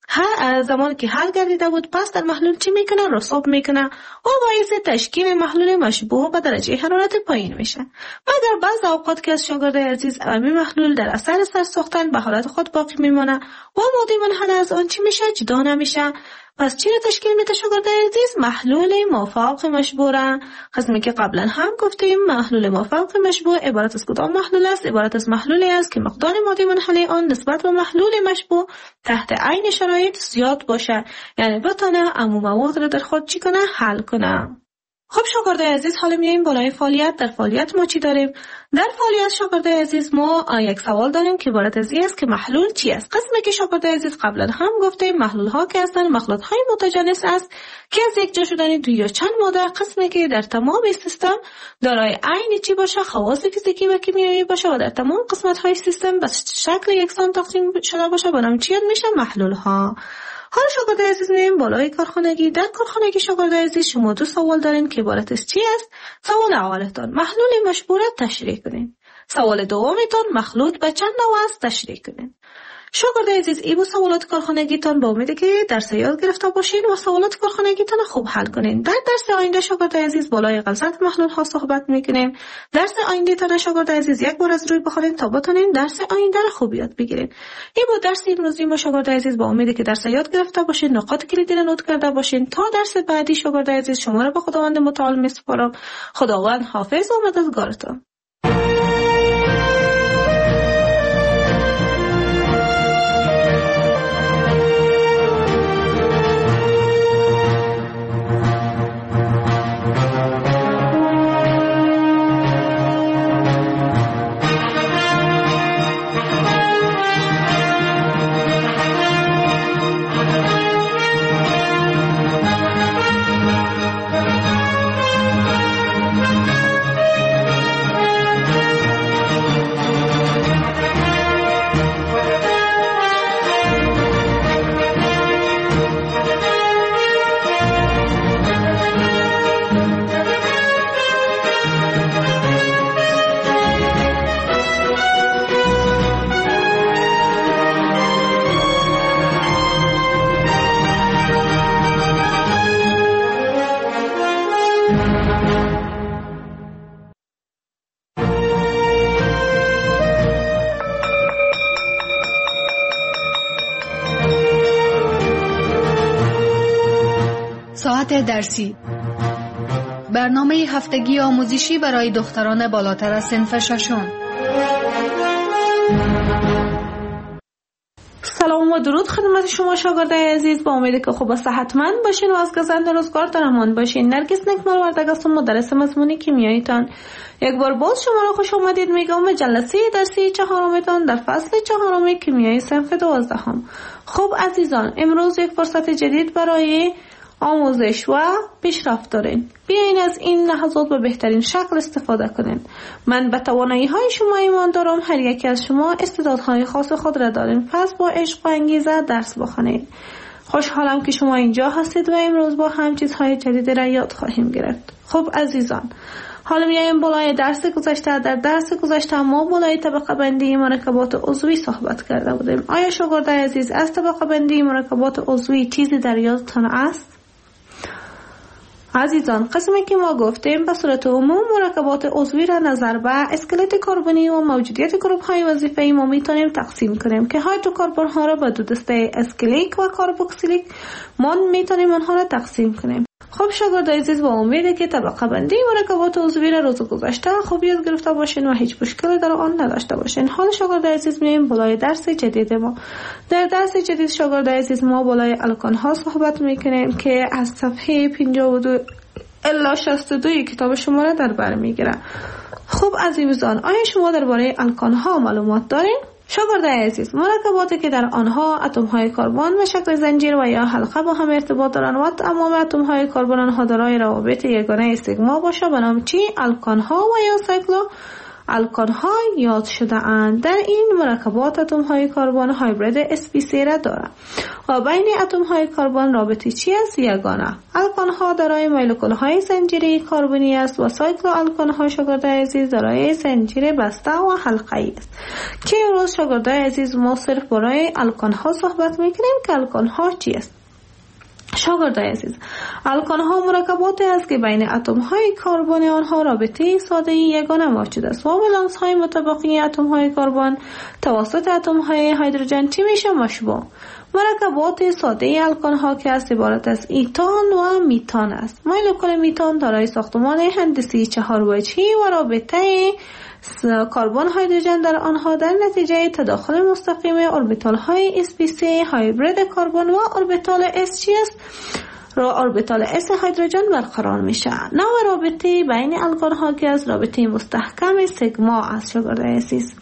هر زمان که حل گردیده بود پس در محلول چی میکنه؟ رسوب میکنه و باعث تشکیل محلول مشبوع به درجه حرارت پایین میشه. و در بعض اوقات که از شاگرد عزیز همین محلول در اثر سرساختن به حالت خود باقی میمونه و ماده منحله از آن چی میشه؟ جدا نمیشه. پس چی را تشکیل میده شاگرد عزیز؟ محلول مافوق مشبوع. قسمی که قبلا هم گفتیم محلول مافوق مشبوع عبارت از کدام محلول است؟ عبارت از محلولی است که مقدار ماده منحله آن نسبت به محلول مشبوع تحت عین شرایط زیاد باشه، یعنی بتونه عموم مواد را در خود چی کنه؟ حل کنه. خب شاگرد عزیز حالا میایم بالای فعالیت. در فعالیت ما چی داریم؟ در فعالیت شاگرد عزیز ما یک سوال داریم که عبارت از این است که محلول چی است؟ قسمی که شاگرد عزیز قبلا هم گفتیم محلول ها که هستند مخلوط های متجانس است که از یک جا شدن دو یا چند ماده، قسمی که در تمام سیستم دارای عین چی باشه؟ خواص فیزیکی و کیمیایی باشه و در تمام قسمت های سیستم به شکل یکسان تقسیم شده باشه به نام چی میشه؟ محلول ها. حالا شاگرد عزیز میایم بالای کارخانگی. در کارخانگی شاگرد عزیز شما دو سوال دارین که عبارت از چی است؟ سوال اولتان محلول مشبوع را تشریح کنین. سوال دومتان مخلوط به چند نوع است تشریح کنین. شاگرد عزیز ای بود سوالات کارخانگیتان با امیده که درس یاد گرفته باشین و سوالات کارخانگیتان خوب حل کنین. در درس آینده شاگرد عزیز بالای غلظت محلول ها صحبت میکنیم. درس آینده تان شاگرد عزیز یک بار از روی بخورین تا بتونین درس آینده را خوب یاد بگیرین. این بود درس امروزی ما شاگرد عزیز با امیده که درس یاد گرفته باشین، نقاط کلیدی را نوت کرده باشین. تا درس بعدی شاگرد عزیز شما را به خداوند متعال میسپارم. خداوند حافظ و مددگارتان. ساعت درسی، برنامه هفتگی آموزشی برای دختران بالاتر از صنف ششم. سلام و درود خدمت شما شاگردای عزیز، با امیدی که خوب و صحتمند باشین و از گزند روزگار در امان باشین. نرگس نکمال وردگ هستم، مدرس مضمون کیمیاییتان. یک بار باز شما را خوش آمدید میگم به جلسه درسی چهارمتان در فصل چهارم کیمیای صنف دوازدهم. خب عزیزان، امروز یک فرصت جدید برای آموزش و پیشرفت دارین. بیاین از این لحظات به بهترین شکل استفاده کنین. من به توانایی های شما ایمان دارم. هر یکی از شما استعدادهای خاص خود را دارین، پس با عشق و انگیزه درس بخونید. خوشحالم که شما اینجا هستید و امروز با هم چیزهای جدید را یاد خواهیم گرفت. خب عزیزان، حالا میایم بالای درس گذشته. در درس گذشته ما بالای طبقه بندی مرکبات عضوی صحبت کرده بودیم. آیا شاگردای عزیز از طبقه بندی مرکبات عضوی چیزی در یادتان است؟ عزیزان، قسمی که ما گفتیم به صورت عموم مرکبات عضوی را نظر به اسکلت کربنی و موجودیت گروپ های وظیفه‌ای ما میتونیم تقسیم کنیم که هیدروکربن ها را به دو دسته اسکلیک و کاربوکسیلیک ما میتونیم آنها را تقسیم کنیم. خب شاگردای عزیز، با امیده که طبقه بندی مرکبات عضوی را روز گذشته خوب یاد گرفته باشین و هیچ مشکلی در آن نداشته باشین. حال شاگردای عزیز میایم بالای درس جدید ما. در درس جدید شاگردای عزیز ما بالای الکان ها صحبت میکنیم که از صفحه پنجاه و دو الی شصت و دو کتاب شما را در بر میگیره. خب عزیزان، آیا شما درباره الکان ها معلومات دارین؟ شاگردای عزیز، مرکباتی که در آنها اتم های کربن به شکل زنجیر و یا حلقه با هم ارتباط دارند و تمام اتم های کربن آنها دارای روابط یگانه سیگما باشه به نام چی؟ الکان ها و یا سایکلو الکان ها یاد شده اند. در این مرکبات اتم های کربن هایبرید اس پی سی را دارند و بین اتم های کربن رابطه چی است؟ یگانه. الکان ها دارای مولکول های زنجیره کربنی است و سایکلو الکان ها شاگردای عزیز دارای زنجیره بسته و حلقه‌ای است که امروز شاگردای عزیز ما صرف برای الکان ها صحبت میکنیم که الکان ها چی است. شاگردای عزیز، الکان ها مرکباتی است که بین اتم های کربن آنها رابطه ساده یگانه موجود است و ولانس های مطابقی اتم های کربن توسط اتم های هیدروژن چی میشه؟ مشبوع. مرکبات ساده الکان ها که است عبارت از ایتان و میتان است. مولکول میتان دارای ساختمان هندسی چهار وجهی و رابطه کربن هیدروژن در آنها در نتیجه تداخل مستقیم اوربیتال های اس پی سی هایبرید کربن و اوربیتال اس چی است؟ را اوربیتال اس هیدروژن برقرار میشه. نوع رابطه بین الکان ها که از رابطه مستحکم سیگما است. شاگردای عزیز،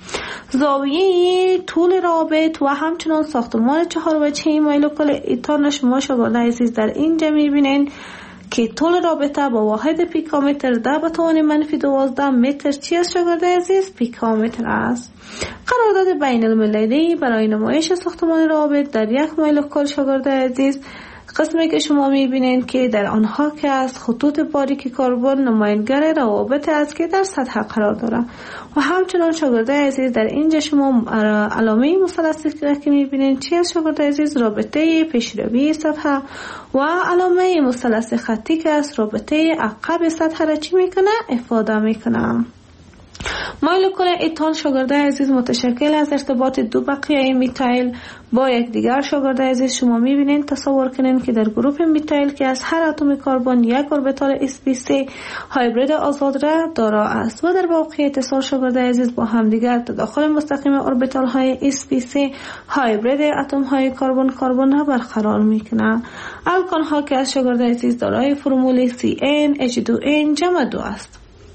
زاویه طول رابط و همچنان ساختمان چهار وجهی مولکول ایتان شما شاگردای عزیز در اینجا میبینین که طول رابطه با واحد پیکومتر ده به توان منفی دوازده متر چی است شاگردای عزیز؟ پیکومتر است. قرارداد بین المللی برای نمایش ساختمان رابط در یک مولکول شاگردای عزیز، قسمی که شما میبینین که در آنها که از خطوط باریک کربن نماینگر روابط است که در سطح قرار داره و همچنان شاگردای عزیز در اینجا شما علامه مثلثی که میبینین چی است شاگردای عزیز؟ رابطه پیشروی سطح و علامه مثلث خطی که است رابطه عقب سطح را چی میکنه؟ افاده میکنه. مولکول ایتان شاگردای عزیز متشکل از ارتباط دو بقیه میتایل با یک دیگر. شاگردای عزیز شما میبینین، تصور کنین که در گروپ میتایل که از هر اتم کربن یک اوربیتال اس پی سی هایبرید آزاد را دارا است و در واقع اتصال شاگردای عزیز با هم دیگر تداخل مستقیم اوربیتال های اس پی سی هایبرید اتم های کربن کربن را برقرار میکنه. الکان ها که از شاگردای عزیز دارای فرمول سی ان اچ دو ان جمع دو است.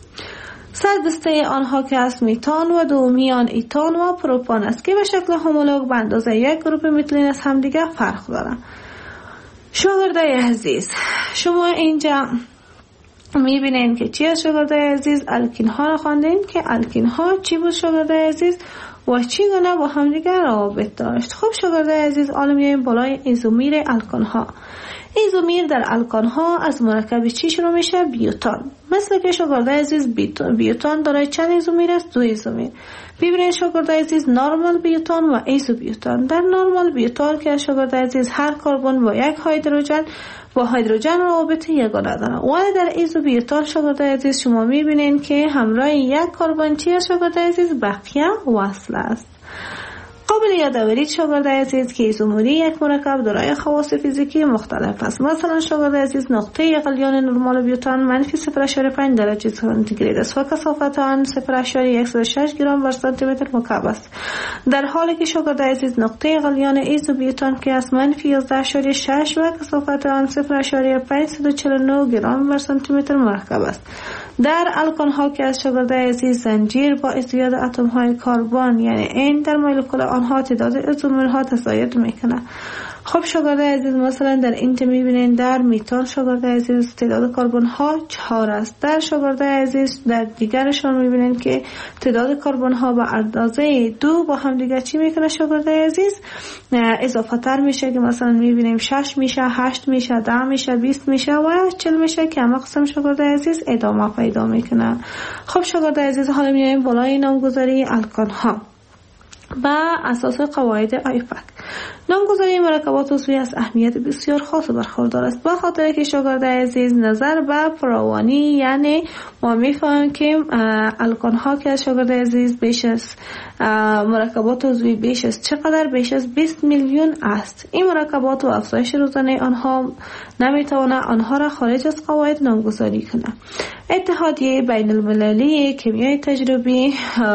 صد دسته آنها که از میتان و دومیان ایتان و پروپان است که به شکل هومولوگ به اندازه یک گروپ میتلین از همدیگه فرق دارند. شاگردای عزیز، شما اینجا میبینین که چی از شاگردای عزیز؟ الکین ها را خواندین که الکین ها چی بود شاگردای عزیز و چی گونه با همدیگه روابط داشت. خب شاگردای عزیز، حالا میایم بالای ایزومیر الکان ها. ایزومیر در الکان ها از مرکب چی شروع میشه؟ بیوتان. مثل که شاگردای عزیز بیوتان دارای چند ایزومیر است؟ دو ایزومیر. ببینید شاگردای عزیز، نورمال بیوتان و ایزو بیوتان. در نورمال بیوتان که شاگردای عزیز هر کربن با یک هیدروژن با هیدروژن رابطه یگانه دارن، ولی در ایزو بیوتان شاگردای عزیز شما میبینین که همراه یک کربن چی است شاگردای عزیز؟ بقیه وصل است. قابل یادآوری شاگرد عزیز که ایزومری یک مرکب دارای خواص فیزیکی مختلف است. مثلا شاگرد عزیز نقطه غلیان نرمال بیوتان منفی صفر ممیز پنج درجه سانتیگراد است و کثافت آن صفر ممیز صفر شش گرم بر سانتی متر مکعب است، در حالی که شاگرد عزیز نقطه غلیان ایزوبیوتان که است منفی یازده ممیز شش و کثافت آن صفر ممیز پانصد و چهل و نه گرم بر سانتی متر مرکب است. در الکان ها که از شاگرد عزیز زنجیر با ازدیاد اتم های کربن یعنی این در مولکول آنها تعداد ایزومرها تزاید میکنه. خب شاگرد عزیز مثلا در این میبینین در میتان شاگرد عزیز تعداد کربن ها چهار است. در شاگرد عزیز در دیگرشان میبینین که تعداد کربن ها به اندازه دو با هم دیگر چی میکنه شاگرد عزیز اضافه تر میشه که مثلا میبینیم شش میشه، هشت میشه، ده میشه، بیست میشه و چهل میشه که همه قسم شاگرد عزیز ادامه پیدا میکنه. خب شاگرد عزیز حالا میایم بالای نامگذاری الکان ها با اساس قواعد آیفاک. نامگذاری مرکبات عضوی از اهمیت بسیار خاص برخوردار است، به خاطر که شاگرد عزیز نظر به فراوانی یعنی ما میفهمیم که الکان ها که شاگرد عزیز بیش از مرکبات عضوی بیش از چقدر بیش از بیست میلیون است. این مرکبات و افزایش روزانه آنها نمیتونه آنها را خارج از قواعد نامگذاری کنه. اتحادیه بین المللی کیمیای تجربی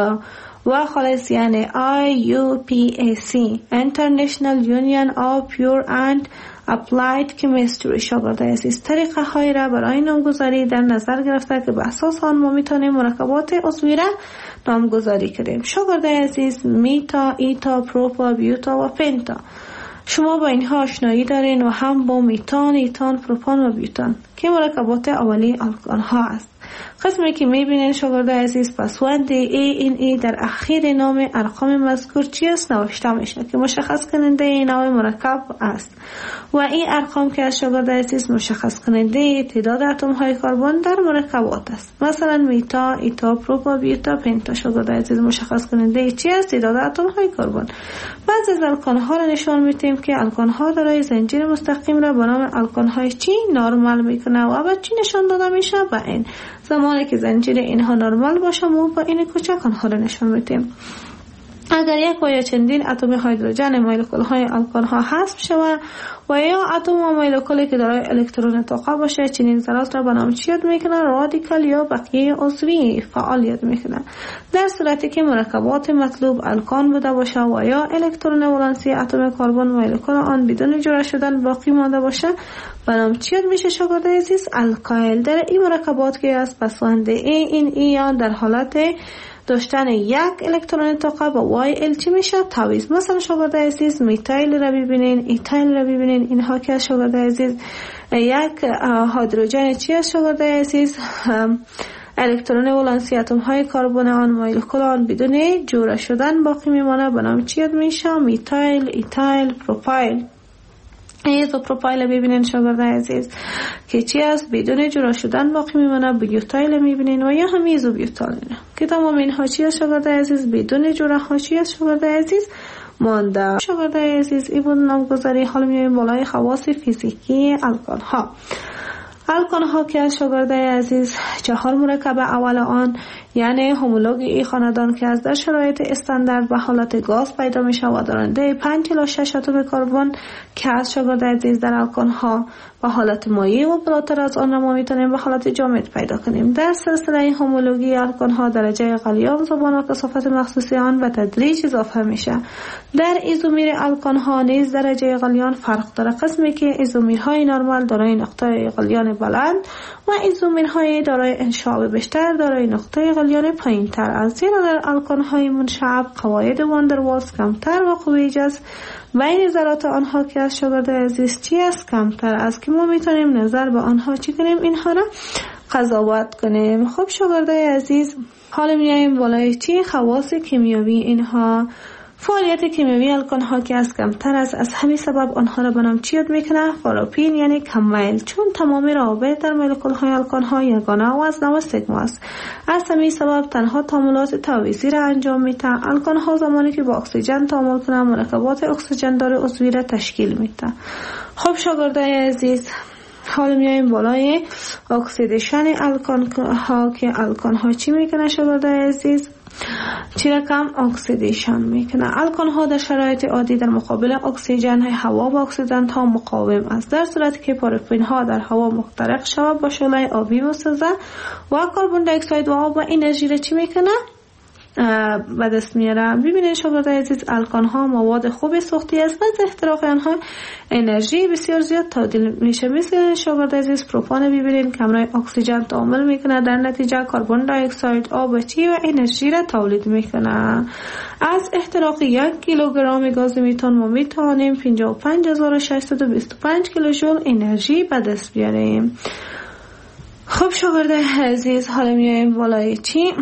و خالص یعنی آی یو پی ای سی International Union of Pure and Applied Chemistry شاگرد عزیز طریقه های را برای نامگذاری در نظر گرفته که به اساس آن ما میتونیم مرکبات عضوی را نامگذاری کنیم. شاگرد عزیز میتا، ایتا، پروپا، بیوتا و پنتا شما با اینها آشنایی دارین و هم با میتان، ایتان، پروپان و بیوتان که مرکبات اولی الکان ها است. قسمی که میبینین شاگرد عزیز پسوند ای این ای در اخیر نام ارقام مذکور چی است نوشته میشه که مشخص کننده این نوع مرکب است و این ارقام که از شاگرد عزیز مشخص کننده تعداد اتم های کربن در مرکبات است. مثلا میتا، ایتا، پروپا، بیوتا، پنتا شاگرد عزیز مشخص کننده چی است تعداد اتم های کربن. بعضی از الکان ها را نشان میدیم که الکان ها دارای زنجیر مستقیم را به نام الکان های چی نرمال میکنه و بعد چی نشان داده میشه به این زمانی که زنجیر اینها نرمال باشه ما با این کوچک آنها را نشان میدیم. اگر یک و یا چندین اتم هیدروژن مولکول های الکان ها حذف شود و یا اتم و مولکولی که دارای الکترون طاقه باشه چنین ذرات را به نام چی یاد میکنه؟ رادیکال یا بقیه عضوی فعال یاد میکنه. در صورتی که مرکبات مطلوب الکان بوده باشه و یا الکترون ولانسی اتم کربن مولکول آن بدون جدا شدن باقی مانده باشه به نام چی یاد میشه شاگرد عزیز؟ الکایل. در این مرکبات که از پسوند ای این ای در حالت داشتن یک الکترون طاقه با وای ال چی میشه؟ تعویض. مثلا شاگرد عزیز میتایل را ببینین، ایتایل را ببینین، اینها که از شاگرد عزیز یک هیدروژن چی از شاگرد عزیز الکترون ولانسی اتم های کربن آن مولکول آن بدون جوره شدن باقی میمانه به نام چی یاد میشه؟ میتایل، ایتایل، پروپایل. ایزوپروپایل ببینین شاگرد عزیز که چی است بدون جدا شدن باقی میمونه. بیوتایل میبینین و یا هم ایزوبیوتایل که تمام اینها چی است شاگرد عزیز بدون جدا ها چی است شاگرد عزیز مانده. شاگرد عزیز این بود نامگذاری. حالا میایم بالای خواص فیزیکی الکان ها. الکان ها که از شاگرد عزیز چهار مرکب اول آن یعنی هومولوگ ای خاندان که از در شرایط استاندارد به حالت گاز پیدا می شود دارنده پنج الی شش اتم کربن که از شاگرد عزیز در الکان ها به حالت مایع و بالاتر از آن ما میتونیم به حالت جامد پیدا کنیم. در سلسله هومولوژی الکان ها درجه غلیان زبان و کثافت مخصوصی آن به تدریج اضافه میشه. در ایزومیر الکان ها نیز درجه غلیان فرق داره، قسمی که ایزومیرهای نرمال دارای نقطه غلیان بلند و ایزومیرهای دارای انشعاب بیشتر دارای نقطه غلیان پایین تر است. زیرا در الکان های منشعب قواعد واندروالز کمتر و قوه جذب بین ذرات آنها که از شاگرد عزیز چی است کمتر است که ما میتونیم نظر به آنها چی کنیم اینها را قضاوت کنیم. خب شاگرد عزیز حالا میایم بالای چی خواص کیمیایی اینها. فعالیت کیمیایی الکان ها که از کمتر است از همین سبب آنها را به نام چی یاد میکنه؟ فاروپین یعنی کم میل، چون تمام روابط در مولکول های الکان ها یگانه و از نوع سیگما است. از همین سبب تنها تعاملات تعویضی را انجام میده. الکان ها زمانی که با اکسیژن تعامل کنند مرکبات اکسیژن دار عضوی را تشکیل میده. خب شاگردای عزیز حالا میایم بالای اکسیدیشن الکان ها که الکان ها چی میکنه شاگردای عزیز؟ چی رقم اکسیدیشن میکنه. الکان ها در شرایط عادی در مقابل اکسیژن هوا و اکسیدنت ها مقاوم است. در صورتی که پارافین ها در هوا مخترق شود با شعله آبی مسوزه و کربن دی اکساید و آب و انرژی را چی میکنه؟ به دست میاره. ببینید شاگردای عزیز، الکان ها مواد خوب سوختی است و از احتراق آنها انرژی بسیار زیاد تبدیل میشه. مثل شاگردای عزیز پروپان ببینید کمرای اکسیژن تعامل میکنه، در نتیجه کربن دی اکساید، آب و چی و انرژی را تولید میکنه. از احتراق یک کیلوگرم گاز میتان ما میتوانیم پنجاه و پنج هزار و ششصد و بیست و پنج کیلوژول انرژی به دست بیاریم. خب شاگردای عزیز، حالا میایم بالای چی؟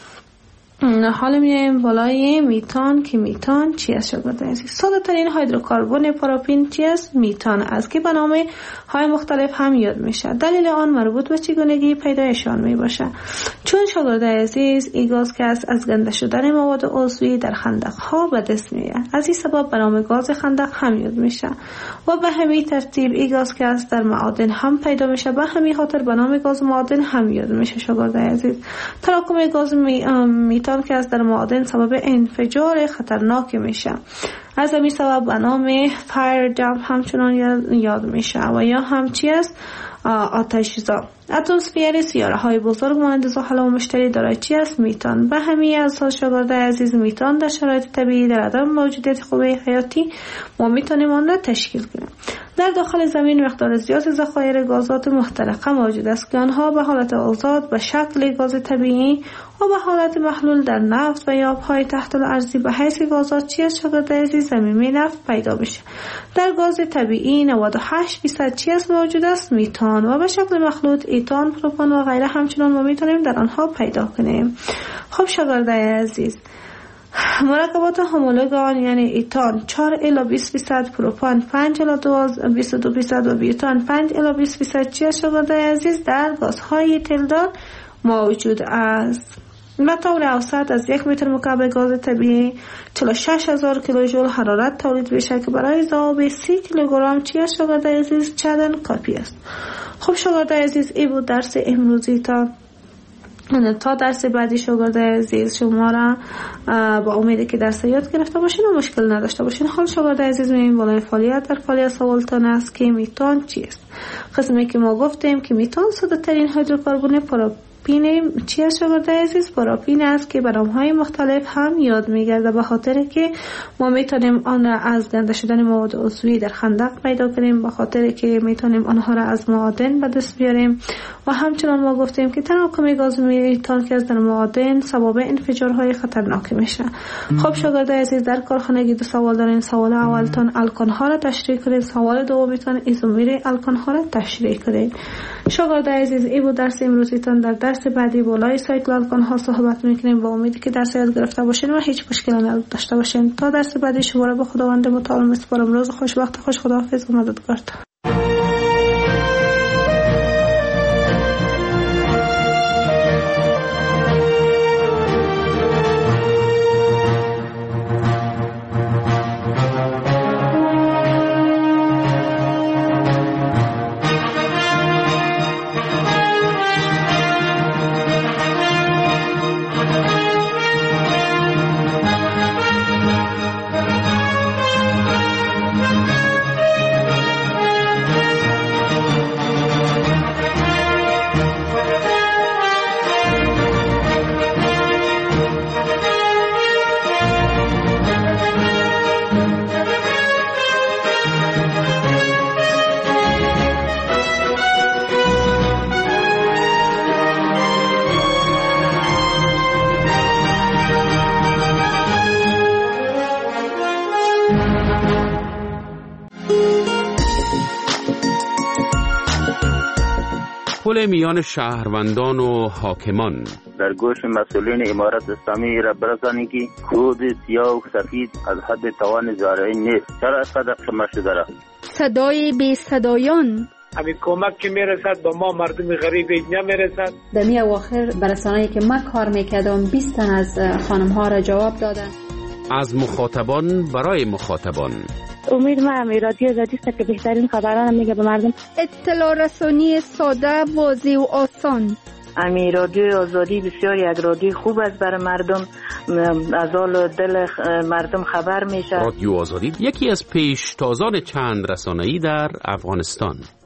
حالا میایم بالای میتان که میتان چی است شاگردای عزیز؟ ساده ترین هیدروکربن پاراپین چی است؟ میتان است که به نامه های مختلف هم یاد میشه. دلیل آن مربوط به چگونگی پیدایشان می باشه. چون شاگردای عزیز این گاز که است از گنده شدن مواد عضوی در خندق ها به دست میاد، از این سبب به نام گاز خندق هم یاد میشه و به همین ترتیب این گاز که است در معادن هم پیدا میشه، به همین خاطر به نام گاز معادن هم یاد میشه. شاگردای عزیز، تراکم گاز می... میتان که از در معادن سبب انفجار خطرناک میشه، از همین سبب به نام فایر جمپ همچنان یاد میشه و یا هم چی است؟ آتش‌زا. اتمسفر سیاره های بزرگ مانند زحل و مشتری دارای چی است؟ میتان. به همین اساس شاگردای عزیز، میتان در شرایط طبیعی در عدم موجودیت خوبه حیاتی ما میتونیم آن را تشکیل کنیم. در داخل زمین مقدار زیادی ذخایر گازات محترقه موجود است که آنها به حالت آزاد به شکل گاز طبیعی و به حالت محلول در نفت و یا آبهای تحت الارضی به حیث گازات چی است شاگردای عزیز؟ زمینی نفت پیدا میشه. در گاز طبیعی نود و هشت درصد چی است موجود است؟ میتان و به شکل مخلوط ایتان، پروپان و غیره همچنان ما میتونیم در آنها پیدا کنیم. خب شاگردای عزیز، مرکبات همولوگ آن یعنی ایتان چهار الی بیست درصد، پروپان پنج الی بیست و دو درصد و بیوتان پنج الی بیست درصد چی است شاگردای عزیز؟ در گازهای تلدار موجود است. به طور اوسط از یک متر مکعب گاز طبیعی چهل و شش هزار کیلوژول حرارت تولید میشه که برای ذوب سی کیلوگرم چی است شاگردای عزیز؟ چندان کافی است. خب شاگردای عزیز، این بود درس امروزی. تا تا درس بعدی شاگردای عزیز شما را با امیدی که درس یاد گرفته باشین و مشکل نداشته باشین. حال شاگردای عزیز، می‌بینیم بالای فعالیت در فعالیت سوالتان است که میتان چیست؟ قسمی که ما گفتیم که میتان ساده ترین هیدروکربن پاراپین چی است شاگردای عزیز؟ پاراپین است که به نام‌های مختلف هم یاد می‌گرده، به خاطر که ما میتونیم آن را از گنده شدن مواد عضوی در خندق پیدا کنیم، به خاطر که میتونیم آنها را از معادن به دست بیاریم و همچنان ما گفتیم که تراکم گاز میتان که از در معادن سبب انفجارهای خطرناک میشه. خب شاگردای عزیز، در کارخانگی دو سوال دارین. سوال اولتان الکان ها را تشریح کنید، سوال دومیتان ایزومر الکان ها را تشریح کنید. شاگردای عزیز، این بود درس امروزیتان. در درس بعدی بالای سایکل الکان ها صحبت میکنیم. با امیدی که درس یاد گرفته باشین و هیچ مشکلی نداشته باشین. تا درس بعدی شما را به خداوند متعال میسپارم. روز خوش، وقت خوش، خداحافظ و مددگار. پل میان شهروندان و حاکمان. در گوش مسئولین امارت اسلامی را برسانید که کود سیاه و سفید از حد توان زارعی نیست. چرا صدق شما شده را؟ صدای بی صدایان. همین کمک که میرسد با ما مردم غریب اینجا میرسد. در می اواخر برسانه‌ای که من کار میکردم بیست تن از خانم ها را جواب دادن. از مخاطبان برای مخاطبان. امید ما هم رادیو آزادی است که بهترین خبران میگه به مردم. اطلاع رسانی ساده، واضح و آسان. امی رادیو آزادی بسیار یک رادیو خوب است برای مردم از حال دل مردم خبر میشه. رادیو آزادی یکی از پیشتازان چند رسانه‌ای در افغانستان.